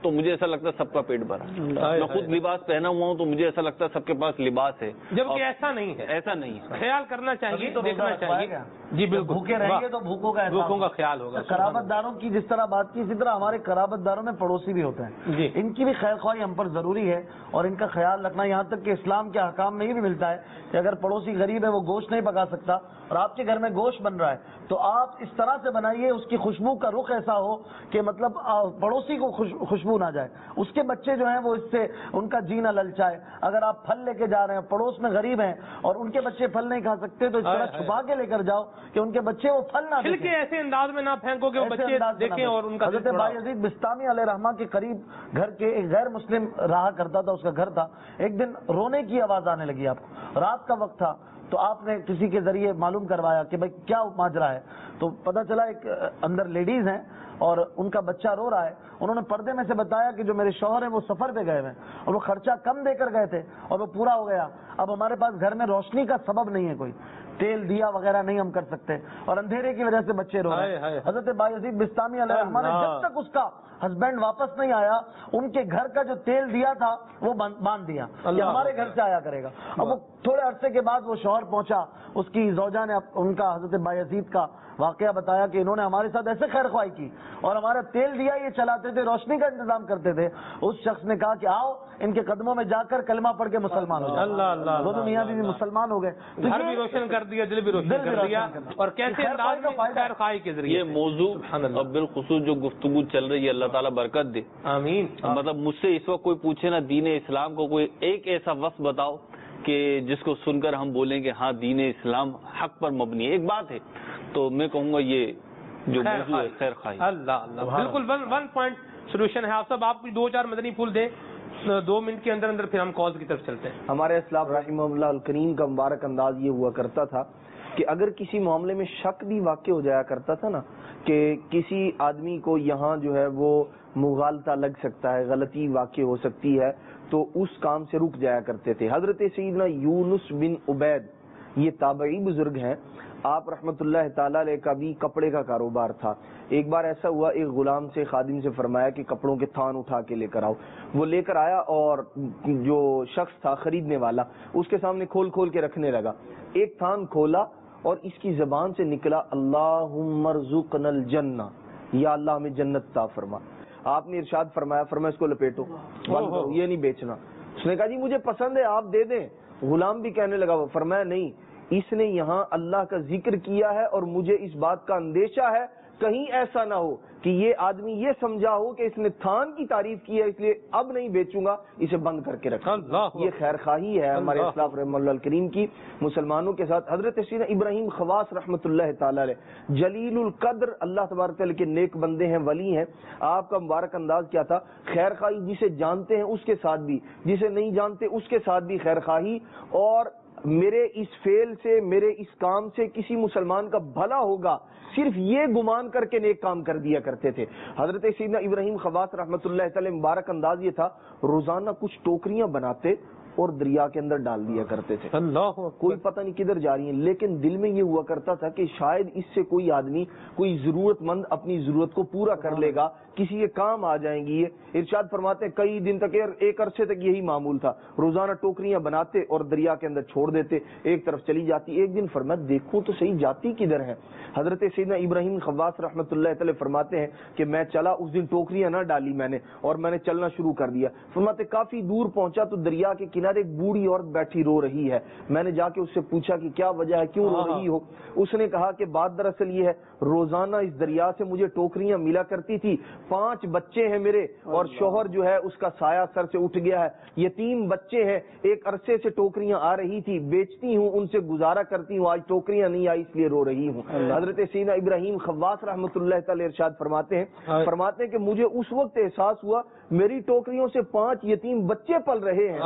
تو مجھے ایسا لگتا ہے سب کا پیٹ بھرا. میں خود لباس پہنا ہوا ہوں تو مجھے ایسا لگتا ہے سب کے پاس لباس ہے, جبکہ ایسا نہیں ہے. ایسا نہیں ہے. خیال کرنا چاہیے, دیکھنا چاہیے. جی بالکل, بھوکے رہیں گے تو بھوکوں کا بھوکوں کا خیال ہوگا. قرابت داروں کی جس طرح بات کی, اسی طرح ہمارے قرابت داروں میں پڑوسی بھی ہوتے ہیں. جی, ان کی بھی خیر خواہی ہم پر ضروری ہے اور ان کا خیال رکھنا. یہاں تک کہ اسلام کے احکام میں یہ بھی ملتا ہے کہ اگر پڑوسی غریب ہے, وہ گوشت نہیں پکا سکتا اور آپ کے گھر میں گوشت بن رہا ہے, تو آپ اس طرح سے بنائیے اس کی خوشبو کا رخ ایسا ہو کہ مطلب پڑوسی کو خوشبو نہ جائے. اس کے بچے جو ہیں وہ اس سے ان کا جینا للچائے. اگر آپ پھل لے کے جا رہے ہیں, پڑوس میں غریب ہیں اور ان کے بچے پھل نہیں کھا سکتے, تو اس طرح چھپا کے لے کر جاؤ کہ ان کے بچے وہ پھل نہ دیکھیں. ایسے انداز میں نہ پھینکو کہ وہ بچے دیکھیں اور ان کا. حضرت بایزید بستامی علیہ رحمہ کے قریب گھر کے ایک غیر مسلم رہا کرتا تھا, اس کا گھر تھا. ایک دن رونے کی آواز آنے لگی, آپ کو رات کا وقت تھا, تو آپ نے کسی کے ذریعے معلوم کروایا کہ بھائی کیا ماجرا ہے. تو پتہ چلا ایک اندر لیڈیز ہیں اور ان کا بچہ رو رہا ہے. انہوں نے پردے میں سے بتایا کہ جو میرے شوہر ہیں وہ سفر پہ گئے ہیں اور وہ خرچہ کم دے کر گئے تھے اور وہ پورا ہو گیا. اب ہمارے پاس گھر میں روشنی کا سبب نہیں ہے, کوئی تیل دیا وغیرہ نہیں ہم کر سکتے اور اندھیرے کی وجہ سے بچے رو رہے ہیں. حضرت بایزید بستامی علیہ رحمہ نے جب تک اس کا ہسبینڈ واپس نہیں آیا, ان کے گھر کا جو تیل دیا تھا وہ باندھ دیا کہ ہمارے گھر سے آیا کرے گا. اب وہ تھوڑے عرصے کے بعد وہ شوہر پہنچا, اس کی زوجہ نے ان کا حضرت بایزید کا واقعہ بتایا کہ انہوں نے ہمارے ساتھ ایسے خیر خواہی کی اور ہمارا تیل دیا یہ چلاتے تھے, روشنی کا انتظام کرتے تھے. اس شخص نے کہا کہ آؤ ان کے قدموں میں جا کر کلمہ پڑھ کے مسلمان ہو جائے. دونوں میاں بیوی مسلمان ہو گئے, گھر بھی روشن کر دیا, دل بھی روشن کر دیا, اور کیسے انداز میں خیر خواہی کے ذریعے. یہ موضوع اور بالخصوص جو گفتگو چل رہی ہے, اللہ تعالیٰ برکت دے. آمین. مطلب مجھ سے اس وقت کوئی پوچھے نا دین اسلام کو کوئی ایک ایسا وصف بتاؤ کہ جس کو سن کر ہم بولیں کہ ہاں دین اسلام حق پر مبنی ہے. ایک بات ہے تو میں کہوں گا یہ جو موضوع ہے خیر خواہی. اللہ اللہ, بالکل ون ون پوائنٹ سولوشن ہے. آپ سب آپ کو دو چار مدنی پھول دیں دو منٹ کے اندر اندر, پھر ہم کالز کی طرف چلتے ہیں. ہمارے اسلاف رحمہ اللہ الکریم کا مبارک انداز یہ ہوا کرتا تھا کہ اگر کسی معاملے میں شک بھی واقع ہو جایا کرتا تھا نا کہ کسی آدمی کو یہاں جو ہے وہ مغالطہ لگ سکتا ہے, غلطی واقع ہو سکتی ہے, تو اس کام سے رک جایا کرتے تھے. حضرت سیدنا یونس بن عبید یہ تابعی بزرگ ہیں, آپ رحمت اللہ تعالی علیہ کا بھی کپڑے کا کاروبار تھا. ایک بار ایسا ہوا, ایک غلام سے خادم سے فرمایا کہ کپڑوں کے تھان اٹھا کے لے کر آؤ. وہ لے کر آیا اور جو شخص تھا خریدنے والا اس کے سامنے کھول کھول کے رکھنے لگا. ایک تھان کھولا اور اس کی زبان سے نکلا اللہم ارزقنا الجنہ, یا اللہ ہمیں جنت عطا فرما. آپ نے ارشاد فرمایا فرمایا اس کو لپیٹو, بند کرو, یہ نہیں بیچنا. اس نے کہا جی مجھے پسند ہے آپ دے دیں. غلام بھی کہنے لگا, فرمایا نہیں, اس نے یہاں اللہ کا ذکر کیا ہے اور مجھے اس بات کا اندیشہ ہے کہیں ایسا نہ ہو کہ یہ آدمی یہ سمجھا ہو کہ اس نے تھان کی تعریف کی ہے اس لیے اب نہیں بیچوں گا, اسے بند کر کے رکھا. یہ خیر خواہی ہے ہمارے اسلاف رحمہ اللہ الکریم کی مسلمانوں کے ساتھ. حضرت سیدنا ابراہیم خواص رحمۃ اللہ تعالی علیہ جلیل القدر اللہ تبارک تعالی کے نیک بندے ہیں, ولی ہیں. آپ کا مبارک انداز کیا تھا؟ خیر خواہی جسے جانتے ہیں اس کے ساتھ بھی, جسے نہیں جانتے اس کے ساتھ بھی خیر خواہی. اور میرے اس فعل سے, میرے اس کام سے کسی مسلمان کا بھلا ہوگا, صرف یہ گمان کر کے نیک کام کر دیا کرتے تھے. حضرت سیدنا ابراہیم خواص رحمۃ اللہ تعالی مبارک انداز یہ تھا, روزانہ کچھ ٹوکریاں بناتے اور دریا کے اندر ڈال دیا کرتے تھے. اللہ, کوئی پتہ نہیں کدھر جا رہی ہیں, لیکن دل میں یہ ہوا کرتا تھا کہ شاید اس سے کوئی آدمی, کوئی ضرورت مند اپنی ضرورت کو پورا کر لے گا, کسی کے کام آ جائیں گی. یہ ارشاد فرماتے ہیں کئی دن تک, ایک عرصے تک یہی معمول تھا, روزانہ ٹوکریاں بناتے اور دریا کے اندر چھوڑ دیتے, ایک طرف چلی جاتی. ایک دن فرمایا دیکھوں تو صحیح جاتی کدھر ہے. حضرت سیدنا ابراہیم خواص رحمۃ اللہ تعالی فرماتے ہیں کہ میں چلا, اس دن ٹوکریاں نہ ڈالی میں نے اور میں نے چلنا شروع کر دیا. فرماتے کافی دور پہنچا تو دریا کے کنارے ایک بوڑھی عورت بیٹھی رو رہی ہے. میں نے جا کے اس سے پوچھا کہ کیا وجہ ہے, کیوں رو رہی ہو؟ اس نے کہا کہ بات دراصل یہ ہے, روزانہ اس دریا سے مجھے ٹوکریاں ملا کرتی تھی, پانچ بچے ہیں میرے اور شوہر جو ہے اس کا سایہ سر سے اٹھ گیا ہے, یتیم بچے ہیں, ایک عرصے سے ٹوکریاں آ رہی تھی, بیچتی ہوں, ان سے گزارا کرتی ہوں, آج ٹوکریاں نہیں آئی اس لیے رو رہی ہوں. حضرت سیدنا ابراہیم خواص رحمۃ اللہ تعالی ارشاد فرماتے ہیں فرماتے ہیں کہ مجھے اس وقت احساس ہوا میری ٹوکریوں سے پانچ یتیم بچے پل رہے ہیں. ارشاد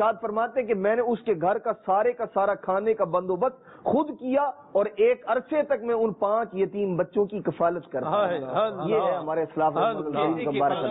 ارشاد فرماتے ہیں کہ میں نے اس کے گھر کا سارے کا سارا کھانے کا بندوبست خود کیا اور ایک عرصے تک میں ان پانچ یتیم بچوں کی کفالت کرتا ہوں. یہ ہے ہمارے اسلاف مبارک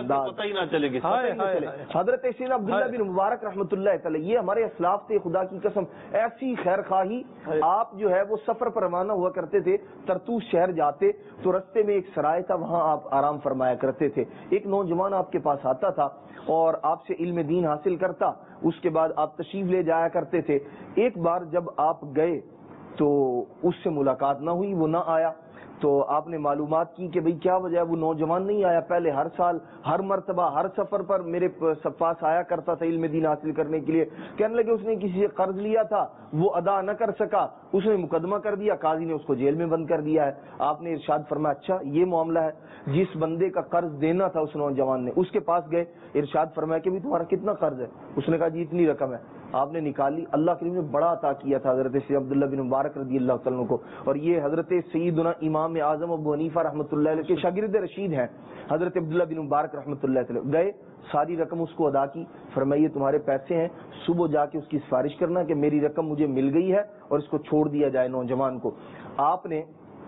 انداز. حضرت سیدنا عبداللہ بن مبارک رحمۃ اللہ تعالی یہ ہمارے اسلاف تھے, خدا کی قسم ایسی خیر خواہی. آپ جو ہے وہ سفر پر روانہ ہوا کرتے تھے, ترتوس شہر جاتے تو رستے میں ایک سرائے تھا, وہاں آپ آرام فرمایا کرتے تھے. ایک نوجوان آپ کے پاس آتا تھا اور آپ سے علم دین حاصل کرتا, اس کے بعد آپ تشریف لے جایا کرتے تھے. ایک بار جب آپ گئے تو اس سے ملاقات نہ ہوئی, وہ نہ آیا, تو آپ نے معلومات کی کہ بھئی کیا وجہ ہے, وہ نوجوان نہیں آیا. پہلے ہر سال ہر مرتبہ ہر سفر پر میرے پاس آیا کرتا تھا علم دین حاصل کرنے کے لیے. کہنے لگے اس نے کسی سے قرض لیا تھا, وہ ادا نہ کر سکا, اس نے مقدمہ کر دیا, قاضی نے اس کو جیل میں بند کر دیا ہے. آپ نے ارشاد فرمایا اچھا یہ معاملہ ہے. جس بندے کا قرض دینا تھا اس نوجوان نے, اس کے پاس گئے, ارشاد فرمایا کہ تمہارا کتنا قرض ہے؟ اس نے کہا جی اتنی رقم ہے. آپ نے نکالی. اللہ کریم نے بڑا عطا کیا تھا حضرت سید عبداللہ بن مبارک رضی اللہ تعالیٰ کو, اور یہ حضرت سیدنا امام اعظم ابو حنیفہ رحمۃ اللہ علیہ کے شاگرد رشید ہیں حضرت عبداللہ بن مبارک رحمۃ اللہ علیہ. گئے, ساری رقم اس کو ادا کی, فرمائیے تمہارے پیسے ہیں, صبح جا کے اس کی سفارش کرنا کہ میری رقم مجھے مل گئی ہے اور اس کو چھوڑ دیا جائے نوجوان کو. آپ نے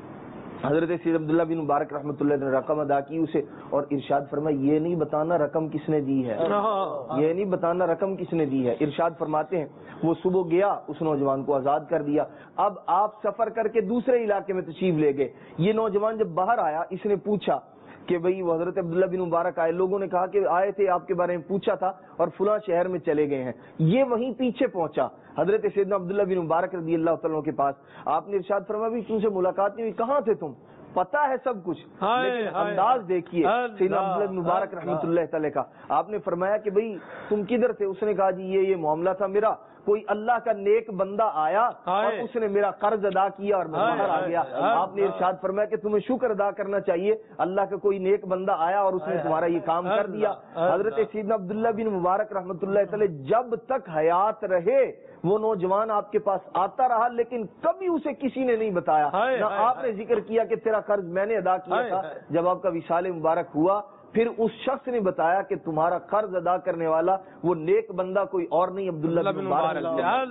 حضرت سید عبداللہ بن مبارک رحمۃ اللہ نے رقم ادا کی اسے, اور ارشاد فرمایا یہ نہیں بتانا رقم کس نے دی ہے, یہ نہیں بتانا رقم کس نے دی ہے. ارشاد فرماتے ہیں وہ صبح گیا, اس نوجوان کو آزاد کر دیا. اب آپ سفر کر کے دوسرے علاقے میں تشریف لے گئے. یہ نوجوان جب باہر آیا, اس نے پوچھا کہ بھئی وہ حضرت عبداللہ بن مبارک آئے, لوگوں نے کہا کہ آئے تھے آپ کے بارے میں پوچھا تھا اور فلاں شہر میں چلے گئے ہیں. یہ وہیں پیچھے پہنچا حضرت سیدنا عبداللہ بن مبارک رضی اللہ تعالیٰ کے پاس. آپ نے ارشاد فرمایا بھی تم سے ملاقات نہیں ہوئی, کہاں تھے تم؟ پتا ہے سب کچھ, لیکن انداز دیکھیے سیدنا عبداللہ بن مبارک رحمۃ اللہ تعالی کا. آپ نے فرمایا کہ بھئی تم کدھر تھے؟ اس نے کہا جی یہ یہ معاملہ تھا میرا, کوئی اللہ کا نیک بندہ آیا اور اس نے میرا قرض ادا کیا اور میں باہر آ گیا. آپ نے ارشاد فرمایا کہ تمہیں شکر ادا کرنا چاہیے, اللہ کا کوئی نیک بندہ آیا اور اس نے تمہارا یہ کام کر دیا. حضرت سیدنا عبداللہ بن مبارک رحمۃ اللہ تعالی جب تک حیات رہے وہ نوجوان آپ کے پاس آتا رہا, لیکن کبھی اسے کسی نے نہیں بتایا, نہ آپ نے ذکر کیا کہ تیرا قرض میں نے ادا کیا تھا. جب آپ کا وصال مبارک ہوا پھر اس شخص نے بتایا کہ تمہارا قرض ادا کرنے والا وہ نیک بندہ کوئی اور نہیں, عبداللہ بن مبارک.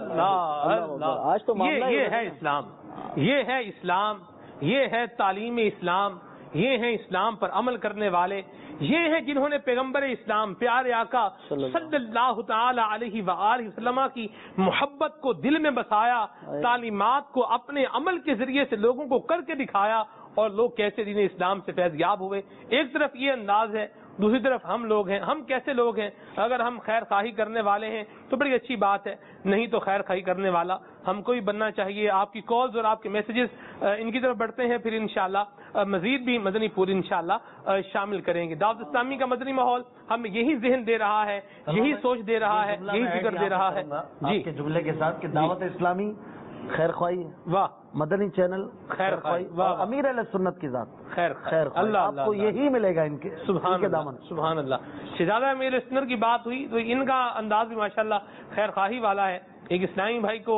آج تو یہ ہے اسلام, یہ ہے اسلام, یہ ہے تعلیم اسلام, یہ ہیں اسلام پر عمل کرنے والے, یہ ہیں جنہوں نے پیغمبر اسلام پیارے آقا صلی اللہ تعالی علیہ وآلہ وسلم کی محبت کو دل میں بسایا, تعلیمات کو اپنے عمل کے ذریعے سے لوگوں کو کر کے دکھایا, اور لوگ کیسے دین اسلام سے فیض یاب ہوئے. ایک طرف یہ انداز ہے, دوسری طرف ہم لوگ ہیں. ہم کیسے لوگ ہیں؟ اگر ہم خیر خواہی کرنے والے ہیں تو بڑی اچھی بات ہے, نہیں تو خیر خواہی کرنے والا ہم کو بھی بننا چاہیے. آپ کی کالز اور آپ کے میسیجز ان کی طرف بڑھتے ہیں, پھر انشاءاللہ مزید بھی مدنی پھول انشاءاللہ شامل کریں گے. دعوت اسلامی کا مدنی ماحول ہمیں یہی ذہن دے رہا ہے, یہی سوچ دے رہا ہے, یہی فکر دے رہا ہے. جی کے جملے کے ساتھ کہ دعوت اسلامی خیر خواہی, واہ مدنی چینل خیر خواہی, واہ امیر اہل سنت کی ذات خیر خیر, اللہ آپ کو یہی ملے گا ان کے سبحان کے دامن. سبحان اللہ. شہزادہ امیر سنت کی بات ہوئی تو ان کا انداز بھی ماشاءاللہ خیر خواہی والا ہے. ایک اسلامی بھائی کو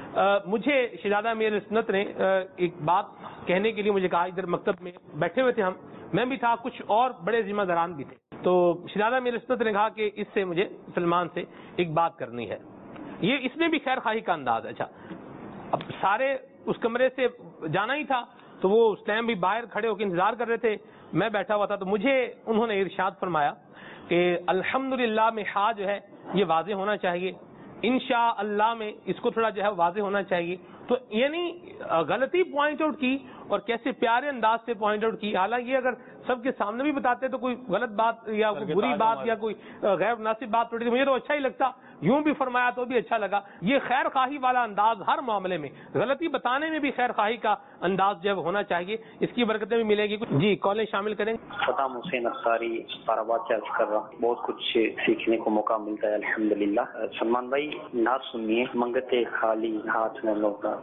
مجھے شہزادہ امیر سنت نے ایک بات کہنے کے لیے مجھے کہا, ادھر مکتب میں بیٹھے ہوئے تھے ہم, میں بھی تھا, کچھ اور بڑے ذمہ داران بھی تھے, تو شہزادہ امیر سنت نے کہا کہ اس سے مجھے سلمان سے ایک بات کرنی ہے. یہ اس میں بھی خیر خواہی کا انداز ہے. اچھا اب سارے اس کمرے سے جانا ہی تھا تو وہ اس ٹائم بھی باہر کھڑے ہو کے انتظار کر رہے تھے, میں بیٹھا ہوا تھا, تو مجھے انہوں نے ارشاد فرمایا کہ الحمدللہ میں ہا جو ہے یہ واضح ہونا چاہیے, انشاء اللہ میں اس کو تھوڑا جو ہے واضح ہونا چاہیے. تو یعنی غلطی پوائنٹ آؤٹ کی اور کیسے پیارے انداز سے پوائنٹ آؤٹ کی. حالانکہ اگر سب کے سامنے بھی بتاتے تو کوئی غلط بات یا کوئی بری بات یا کوئی غیر مناسب بات ٹوٹی, مجھے تو اچھا ہی لگتا, یوں بھی فرمایا تو بھی اچھا لگا. یہ خیر خواہی والا انداز ہر معاملے میں, غلطی بتانے میں بھی خیر خواہی کا انداز جو ہونا چاہیے, اس کی برکتیں بھی ملے گی. جی کالیں شامل کریں. صدام حسین انصاری پاراباد سے عرض کر رہا ہوں, بہت کچھ سیکھنے کو موقع ملتا ہے الحمدللہ. سلمان بھائی نعت سنیے, منگتے خالی ہاتھ نہ لوٹا,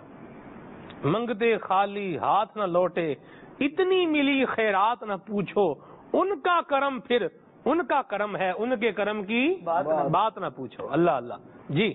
منگتے خالی ہاتھ نہ لوٹے, اتنی ملی خیرات نہ پوچھو, ان کا کرم پھر ان کا کرم ہے, ان کے کرم کی بات نہ پوچھو. اللہ اللہ. جی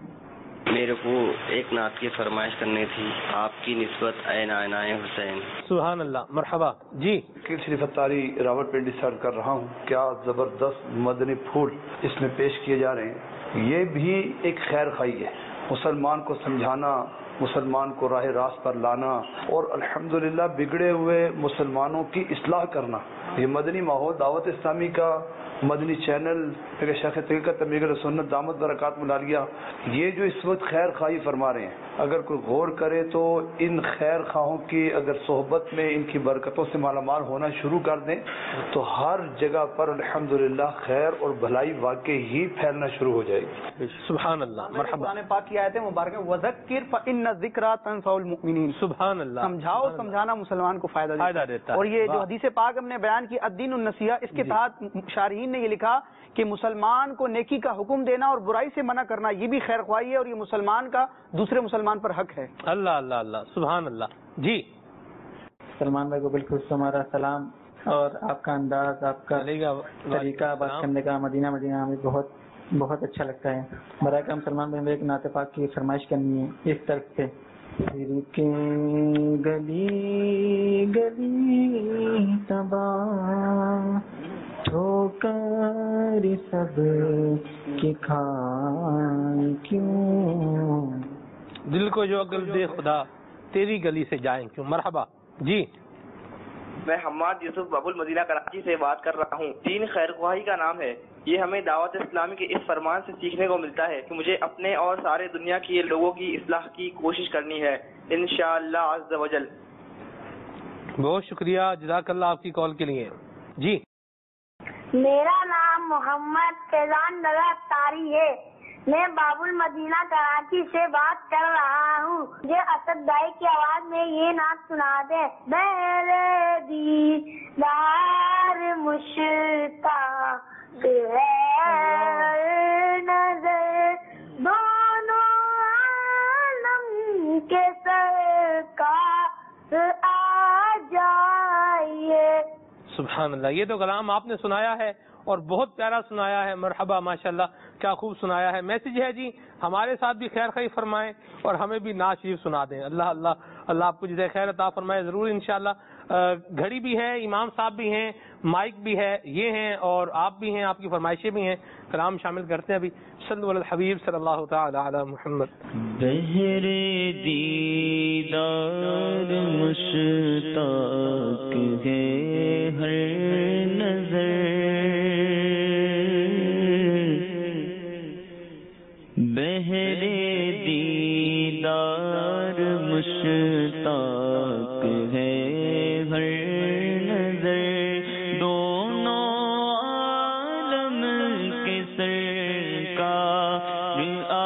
میرے کو ایک نعت کی فرمائش کرنی تھی, آپ کی نسبت اے نائنہ حسین. سبحان اللہ, مرحبا. جی شریف اتاری راول پنڈی سے کر رہا ہوں, کیا زبردست مدنی پھول اس میں پیش کیے جا رہے ہیں. یہ بھی ایک خیر خواہی ہے، مسلمان کو سمجھانا، مسلمان کو راہ راست پر لانا اور الحمدللہ بگڑے ہوئے مسلمانوں کی اصلاح کرنا۔ یہ مدنی ماحول دعوت اسلامی کا مدنی چینل میرے شیخ طریقت تبلیغ سنت دامت برکات ملالیہ یہ جو اس وقت خیر خواہی فرما رہے ہیں، اگر کوئی غور کرے تو ان خیر خواہوں کی اگر صحبت میں ان کی برکتوں سے مالا مال ہونا شروع کر دیں تو ہر جگہ پر الحمدللہ خیر اور بھلائی واقعی ہی پھیلنا شروع ہو جائے گی۔ سبحان اللہ، مرحبا۔ قرآن پاک کی آیت مبارکہ وذکر فإن الذکریٰ تنفع المؤمنین، سبحان اللہ، سمجھاؤ، سمجھانا مسلمان کو فائدہ دیتا ہے۔ اور یہ جو حدیث پاک ہم نے بیان کی الدین النصیحہ، اس کے تحت شارحین نے یہ لکھا کہ مسلمان کو نیکی کا حکم دینا اور برائی سے منع کرنا یہ بھی خیر خواہی ہے اور یہ مسلمان کا دوسرے مسلمان پر حق ہے۔ اللہ اللہ اللہ، سبحان اللہ۔ جی سلمان بھائی کو بالکل ہمارا سلام، اور آپ کا انداز، آپ کا طریقہ بات کرنے کا مدینہ مدینہ ہمیں بہت بہت اچھا لگتا ہے۔ برائے کرم سلمان بھائی، ایک نعت پاک کی فرمائش کرنی ہے اس طرح سے، گلی گلی تباہ ٹھوکر سب کی کھائیں کیوں، دل کو جو عقل دے خدا تیری گلی سے جائیں کیوں۔ مرحبا۔ جی میں حماد یوسف ابو المدینہ کراچی سے بات کر رہا ہوں۔ دین خیر خواہی کا نام ہے، یہ ہمیں دعوت اسلامی کے اس فرمان سے سیکھنے کو ملتا ہے کہ مجھے اپنے اور سارے دنیا کی لوگوں کی اصلاح کی کوشش کرنی ہے انشاءاللہ عز و جل۔ بہت شکریہ، جزاک اللہ آپ کی کال کے لیے۔ جی میرا نام محمد فیضان نگر اختاری ہے، میں باب المدینہ کراچی سے بات کر رہا ہوں۔ مجھے اسد بھائی کی آواز میں یہ نعت سنا دیں۔ میرے دیدار مشتاق ہے نظر دونوں عالم کے سرکار آ جائیے۔ سبحان اللہ، یہ تو کلام آپ نے سنایا ہے اور بہت پیارا سنایا ہے۔ مرحبا، ماشاءاللہ، کیا خوب سنایا ہے۔ میسج ہے جی، ہمارے ساتھ بھی خیر خواہی فرمائیں اور ہمیں بھی نعت شریف سنا دیں۔ اللہ اللہ اللہ آپ کو جزائے خیر عطا فرمائے، ضرور انشاءاللہ۔ گھڑی بھی ہے، امام صاحب بھی ہیں، مائک بھی ہے، یہ ہیں اور آپ بھی ہیں، آپ کی فرمائشیں بھی ہیں، کلام شامل کرتے ہیں ابھی۔ صلی علی الحبیب صلی اللہ تعالی علی محمد۔ بہر دیدار مشتاق ہے ہر نظر، بہر دیدار مشتاق ہے ہر نظر، دونوں عالم کے سرکار آ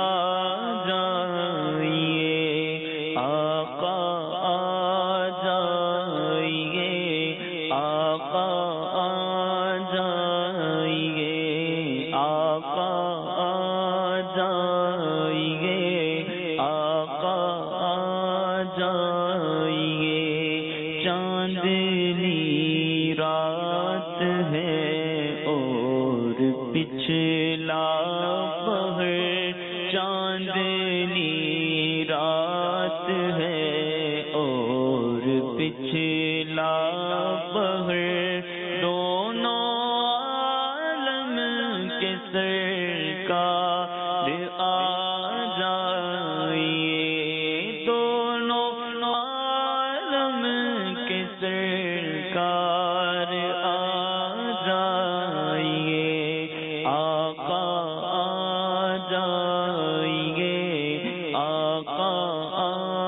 جائیے، آقا آ جائیے، آقا آ جائیے، آقا آ جائیے، آقا آ جائیے، چاندنی رات ہے اور پچھلا پہر، چاندنی رات ہے اور پچھلا پہر، دونوں عالم کے سرکار آ جائیے، دونوں عالم کے سرکار آ جائیے، آقا آ جائیے، آقا آ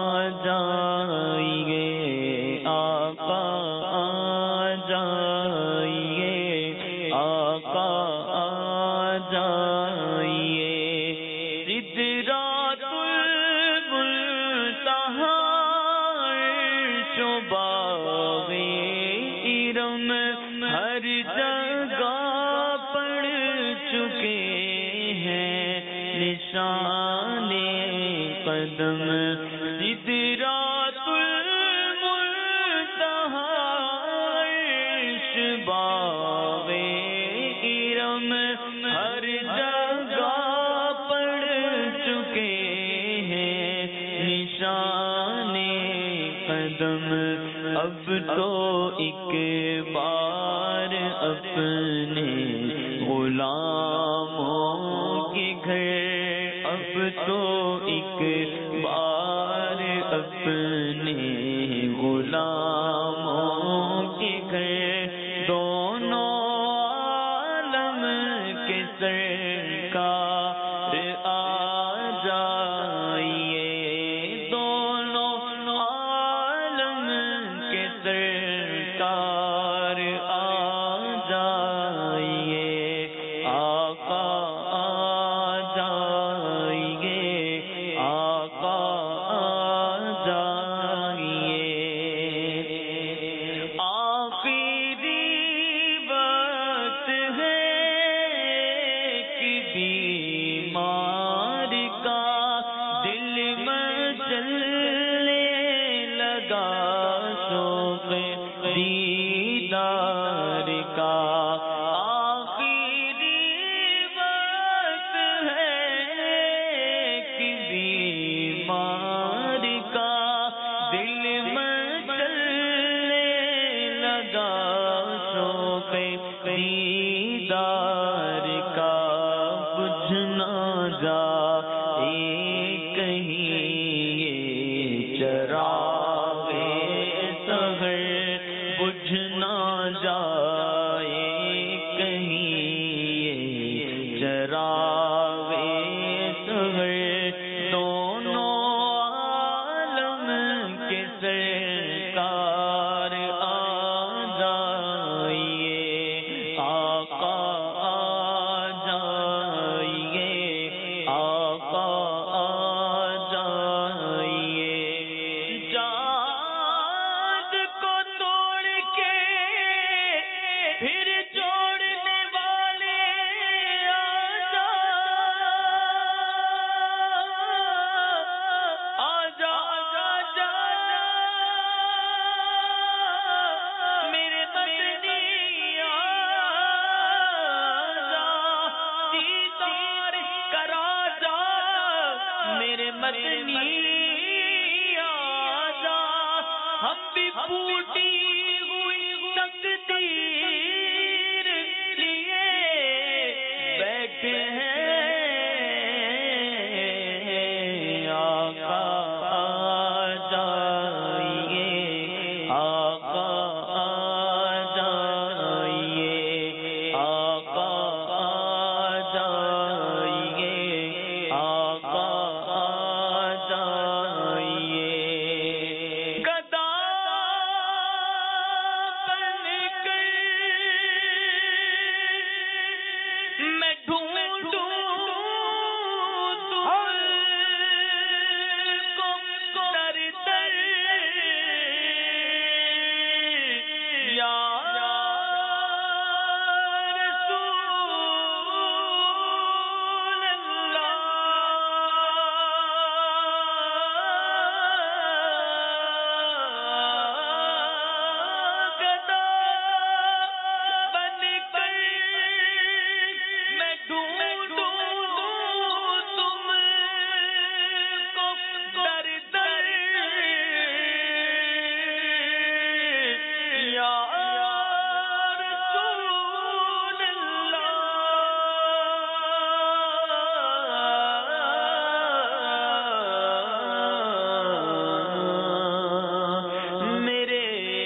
جائیے، آقا آ جائیے، آقا آ جائیے، سدرات المنتہا عرش و باغ ارم ہر جگہ پڑ چکے ہیں نشان قدم، سدرات المنتہا عرش باغ ارم ہر جگہ پڑ چکے ہیں نشان قدم، اب تو ایک بار اپنے غلاموں کے گھر سرکار آ جائیے آقا آ جائیے آقا آ جائیے آخری وقت ہے کہ بیمار کا دل مچلنے لگا شوق دیدار کا آخری وقت ہے کہ بیمار کا دل مچلنے لگا شوق دیدار کا بجھ نہ جائے کہیں یہ چراغ سحر بجھ نہ جائے کہیں یہ چراغ سحر دونوں عالم کے سرکار آ جائیے آقا آ جائیے آقا آ جائیے چاند کو توڑ کے پھر جوڑنے والے آجا آجا میرے مدنی آجا دیدار کرا جا میرے مدنی آجا ہم بھی پھوٹی ہوئی تقدیر لیے بیٹھے ہیں آقا آ جائیے آقا آ جائیے آقا آ جائیے آقا آ جائیے گدا بن کر میں ڈھونڈوں تم کو در در یا رسول اللہ گدا بن کر میں ڈھونڈوں تم کو در در یا رسول اللہ میرے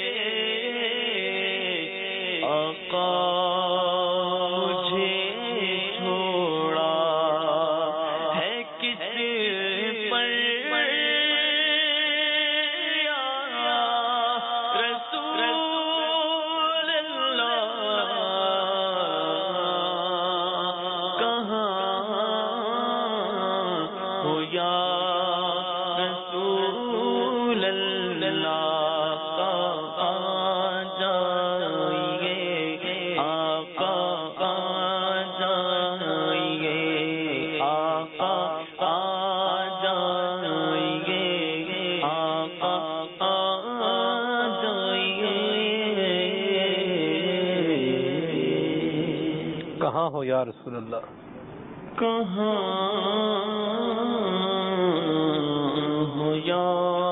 آقا مجھے چھوڑا ہے کس پر یا رسول اللہ کہاں ہو یا رسول اللہ آ جائیے آقا آ جائیے آقا آ جائیے آقا آ جائیے کہاں ہو یا رسول اللہ کہاں ہو یا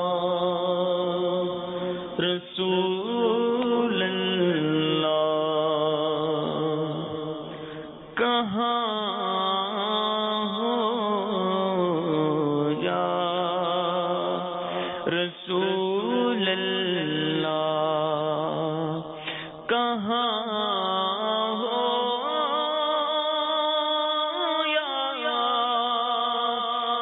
رسول اللہ کہاں ہو یا رسول اللہ کہاں ہو یا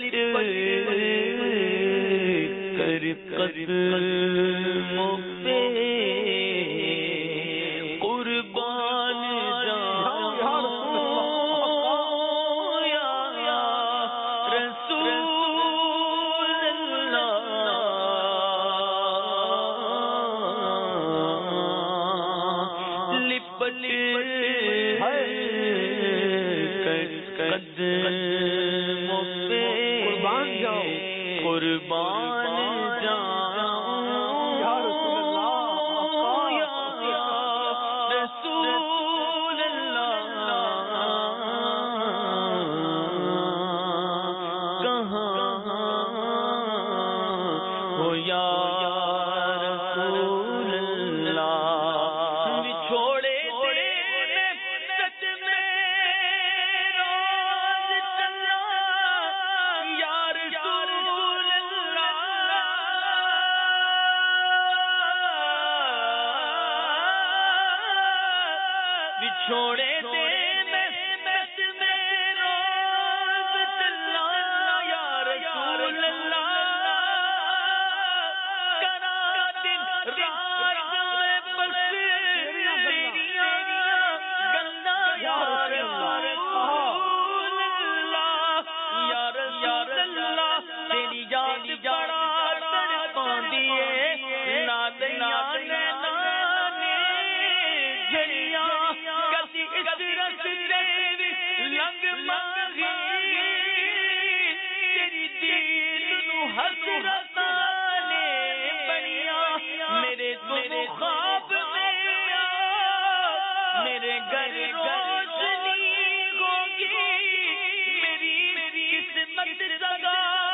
کر قدموں پہ قربان جاؤں یا رسول اللہ لپٹ قدموں پہ قربان جاؤں قربان جاؤں یا رسول اللہ کہاں ہو یا رسول اللہ بچھوڑے چھوڑے تھے محبت میں روز چلا یا رسول اللہ کرا دن رات میں بس تیریاں گندا یا رسول اللہ یا رسول اللہ تیری یاد بڑا تڑپاندی ہے نادیاں نینا لنگ مانگی تیری دین نو حسرت نے بڑیاں میرے تو خواب میں میرے گھر روشنی ہوگی میری قسمت جگا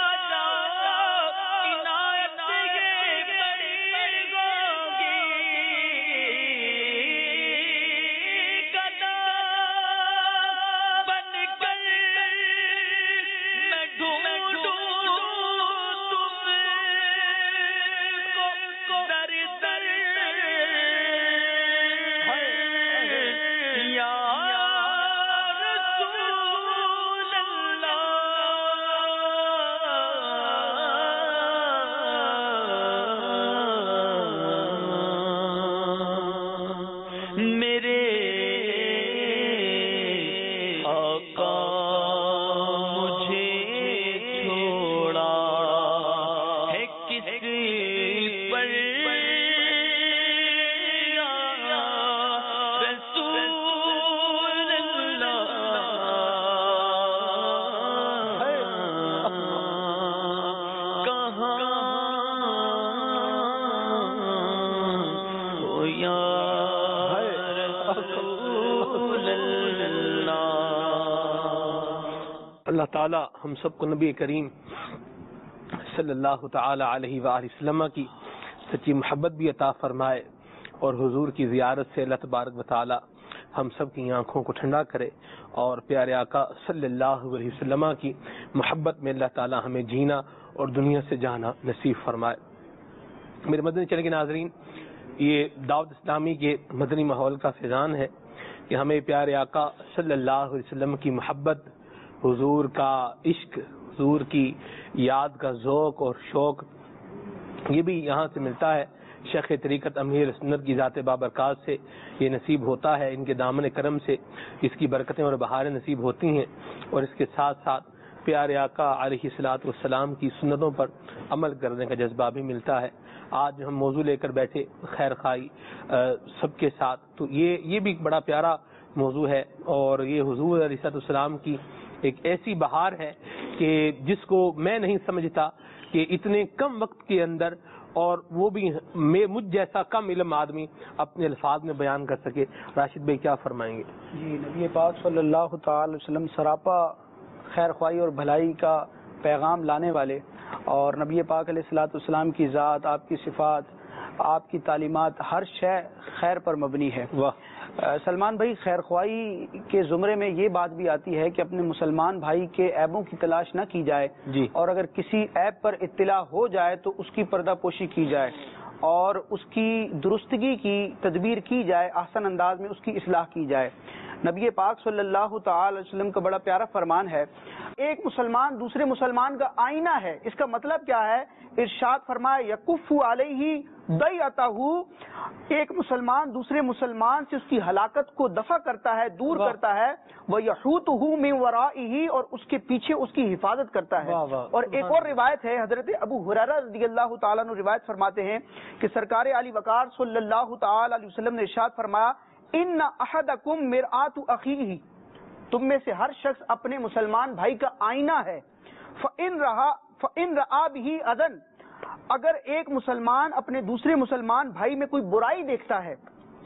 عنایت یہ بڑی ہوگی اللہ تعالی ہم سب کو نبی کریم صلی اللہ تعالی علیہ وآلہ وسلم کی سچی محبت بھی عطا فرمائے اور حضور کی زیارت سے اللہ تبارک و تعالی ہم سب کی آنکھوں کو ٹھنڈا کرے اور پیارے آقا صلی اللہ علیہ وسلم کی محبت میں اللہ تعالی ہمیں جینا اور دنیا سے جانا نصیب فرمائے۔ میرے مدنی چینل کے ناظرین، یہ دعوت اسلامی کے مدنی ماحول کا فیضان ہے کہ ہمیں پیارے آقا صلی اللہ علیہ وسلم کی محبت، حضور کا عشق، حضور کی یاد کا ذوق اور شوق یہ بھی یہاں سے ملتا ہے۔ شیخ طریقت امیر سنت کی ذات بابرکات سے یہ نصیب ہوتا ہے، ان کے دامن کرم سے اس کی برکتیں اور بہاریں نصیب ہوتی ہیں، اور اس کے ساتھ ساتھ پیارے آقا علیہ الصلوۃ والسلام کی سنتوں پر عمل کرنے کا جذبہ بھی ملتا ہے۔ آج ہم موضوع لے کر بیٹھے خیر خواہی سب کے ساتھ، تو یہ یہ بھی بڑا پیارا موضوع ہے، اور یہ حضور علیہ السلام کی ایک ایسی بہار ہے کہ جس کو میں نہیں سمجھتا کہ اتنے کم وقت کے اندر اور وہ بھی میں مجھ جیسا کم علم آدمی اپنے الفاظ میں بیان کر سکے۔ راشد بھائی کیا فرمائیں گے؟ جی، نبی پاک صلی اللہ تعالی علیہ وسلم سراپا خیر خواہی اور بھلائی کا پیغام لانے والے، اور نبی پاک علیہ الصلوۃ والسلام کی ذات، آپ کی صفات، آپ کی تعلیمات، ہر شے خیر پر مبنی ہے۔ واہ سلمان بھائی، خیر خواہی کے زمرے میں یہ بات بھی آتی ہے کہ اپنے مسلمان بھائی کے عیبوں کی تلاش نہ کی جائے، جی، اور اگر کسی عیب پر اطلاع ہو جائے تو اس کی پردہ پوشی کی جائے، اور اس کی درستگی کی تدبیر کی جائے، احسن انداز میں اس کی اصلاح کی جائے۔ نبی پاک صلی اللہ تعالی علیہ وسلم کا بڑا پیارا فرمان ہے، ایک مسلمان دوسرے مسلمان کا آئینہ ہے۔ اس کا مطلب کیا ہے؟ ارشاد فرمایا یکف علیہ ضیعتہ، ایک مسلمان دوسرے مسلمان سے اس کی ہلاکت کو دفع کرتا ہے، دور واہ. کرتا ہے، وَيَحُوتُهُ مِن وَرَائِهِ، اور اس کے پیچھے اس کی حفاظت کرتا ہے۔ واہ واہ. اور ایک اور روایت ہے، حضرت ابو ہریرہ رضی اللہ تعالیٰ عنہ روایت فرماتے ہیں کہ سرکار علی وقار صلی اللہ تعالی علیہ وسلم نے ارشاد فرمایا ان احدکم مرآت اخیہ، تم میں سے ہر شخص اپنے مسلمان بھائی کا آئینہ ہے۔ فإن رہا فإن رآ بہ اذن، اگر ایک مسلمان اپنے دوسرے مسلمان بھائی میں کوئی برائی دیکھتا ہے،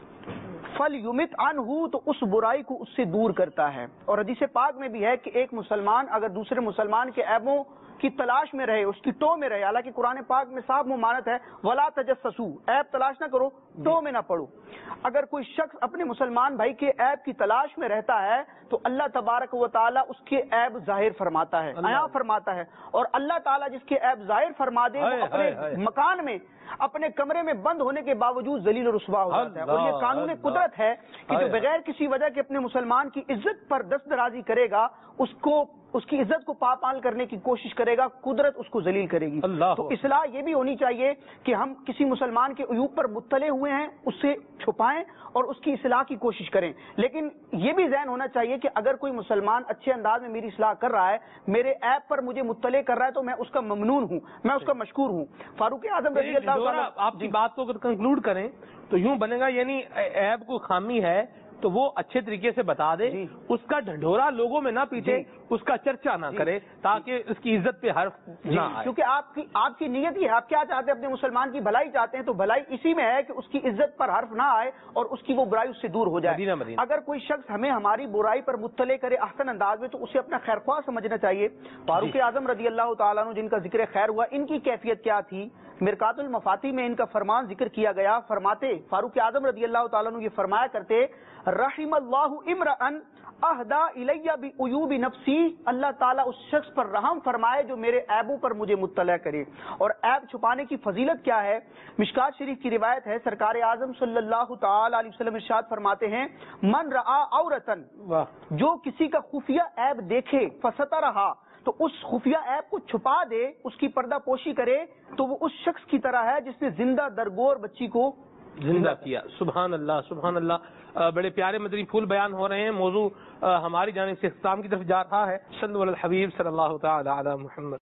فلیمت عنہ، تو اس برائی کو اس سے دور کرتا ہے۔ اور حدیث پاک میں بھی ہے کہ ایک مسلمان اگر دوسرے مسلمان کے عیبوں کی تلاش میں رہے، اس کی ٹو میں رہے، حالانکہ قرآن پاک میں صاف ممانت ہے ولا تجسسوا، عیب تلاش نہ کرو، ٹو میں نہ پڑو۔ اگر کوئی شخص اپنے مسلمان بھائی کے عیب کی تلاش میں رہتا ہے تو اللہ تبارک و تعالیٰ اس کے عیب ظاہر فرماتا ہے، عیاں فرماتا ہے، اور اللہ تعالیٰ جس کے عیب ظاہر فرما دے وہ اپنے مکان میں اپنے کمرے میں بند ہونے کے باوجود ذلیل و رسوا ہو جاتا ہے۔ اور یہ قانون قدرت ہے کہ جو بغیر کسی وجہ کے اپنے مسلمان کی عزت پر دست درازی کرے گا، اس کو اس کی عزت کو پامال کرنے کی کوشش کرے گا، قدرت اس کو ذلیل کرے گی۔ تو اصلاح یہ بھی ہونی چاہیے کہ ہم کسی مسلمان کے عیوب پر مطلع ہوئے ہیں اس سے چھپائیں اور اس کی اصلاح کی کوشش کریں، لیکن یہ بھی ذہن ہونا چاہیے کہ اگر کوئی مسلمان اچھے انداز میں میری اصلاح کر رہا ہے، میرے عیب پر مجھے مطلع کر رہا ہے، تو میں اس کا ممنون ہوں، میں اس کا مشکور ہوں۔ فاروق اعظم رضی اللہ عنہ، آپ کی بات کو اگر کنکلوڈ کریں تو یوں بنے گا، یعنی عیب کو خامی ہے تو وہ اچھے طریقے سے بتا دے، اس کا ڈھنڈورا لوگوں میں نہ پیٹے، اس کا چرچا نہ کرے تاکہ اس کی عزت پہ حرف نہ آئے، کیونکہ آپ کی آپ کی نیت یہ ہے، آپ کیا چاہتے ہیں؟ اپنے مسلمان کی بھلائی چاہتے ہیں، تو بھلائی اسی میں ہے کہ اس کی عزت پر حرف نہ آئے اور اس کی وہ برائی اس سے دور ہو جائے۔ اگر کوئی شخص ہمیں ہماری برائی پر مطلع کرے احسن انداز میں تو اسے اپنا خیر خواہ سمجھنا چاہیے۔ فاروق اعظم رضی اللہ تعالیٰ عنہ جن کا ذکر خیر ہوا، ان کی کیفیت کیا تھی؟ مرقات المفاتیح میں ان کا فرمان ذکر کیا گیا، فرماتے فاروق اعظم رضی اللہ تعالیٰ عنہ یہ فرمایا کرتے، رحم اللہ امرأن اہدا الیہ بعیوب نفسی، اللہ تعالیٰ اس شخص پر رحم فرمائے جو میرے عیبوں پر مجھے مطلع کرے۔ اور عیب چھپانے کی فضیلت کیا ہے؟ مشکات شریف کی روایت ہے، سرکار اعظم صلی اللہ تعالی علیہ وسلم ارشاد فرماتے ہیں، من رآ عورتن، جو کسی کا خفیہ عیب دیکھے، فسترہا، تو اس خفیہ عیب کو چھپا دے، اس کی پردہ پوشی کرے، تو وہ اس شخص کی طرح ہے جس نے زندہ درگور بچی کو زندہ کیا۔ سبحان اللہ، سبحان اللہ۔ بڑے پیارے مدنی پھول بیان ہو رہے ہیں، موضوع ہماری جانب سے اختتام کی طرف جا رہا ہے۔ صلی اللہ علیہ الحبیب صلی اللہ تعالی علی محمد۔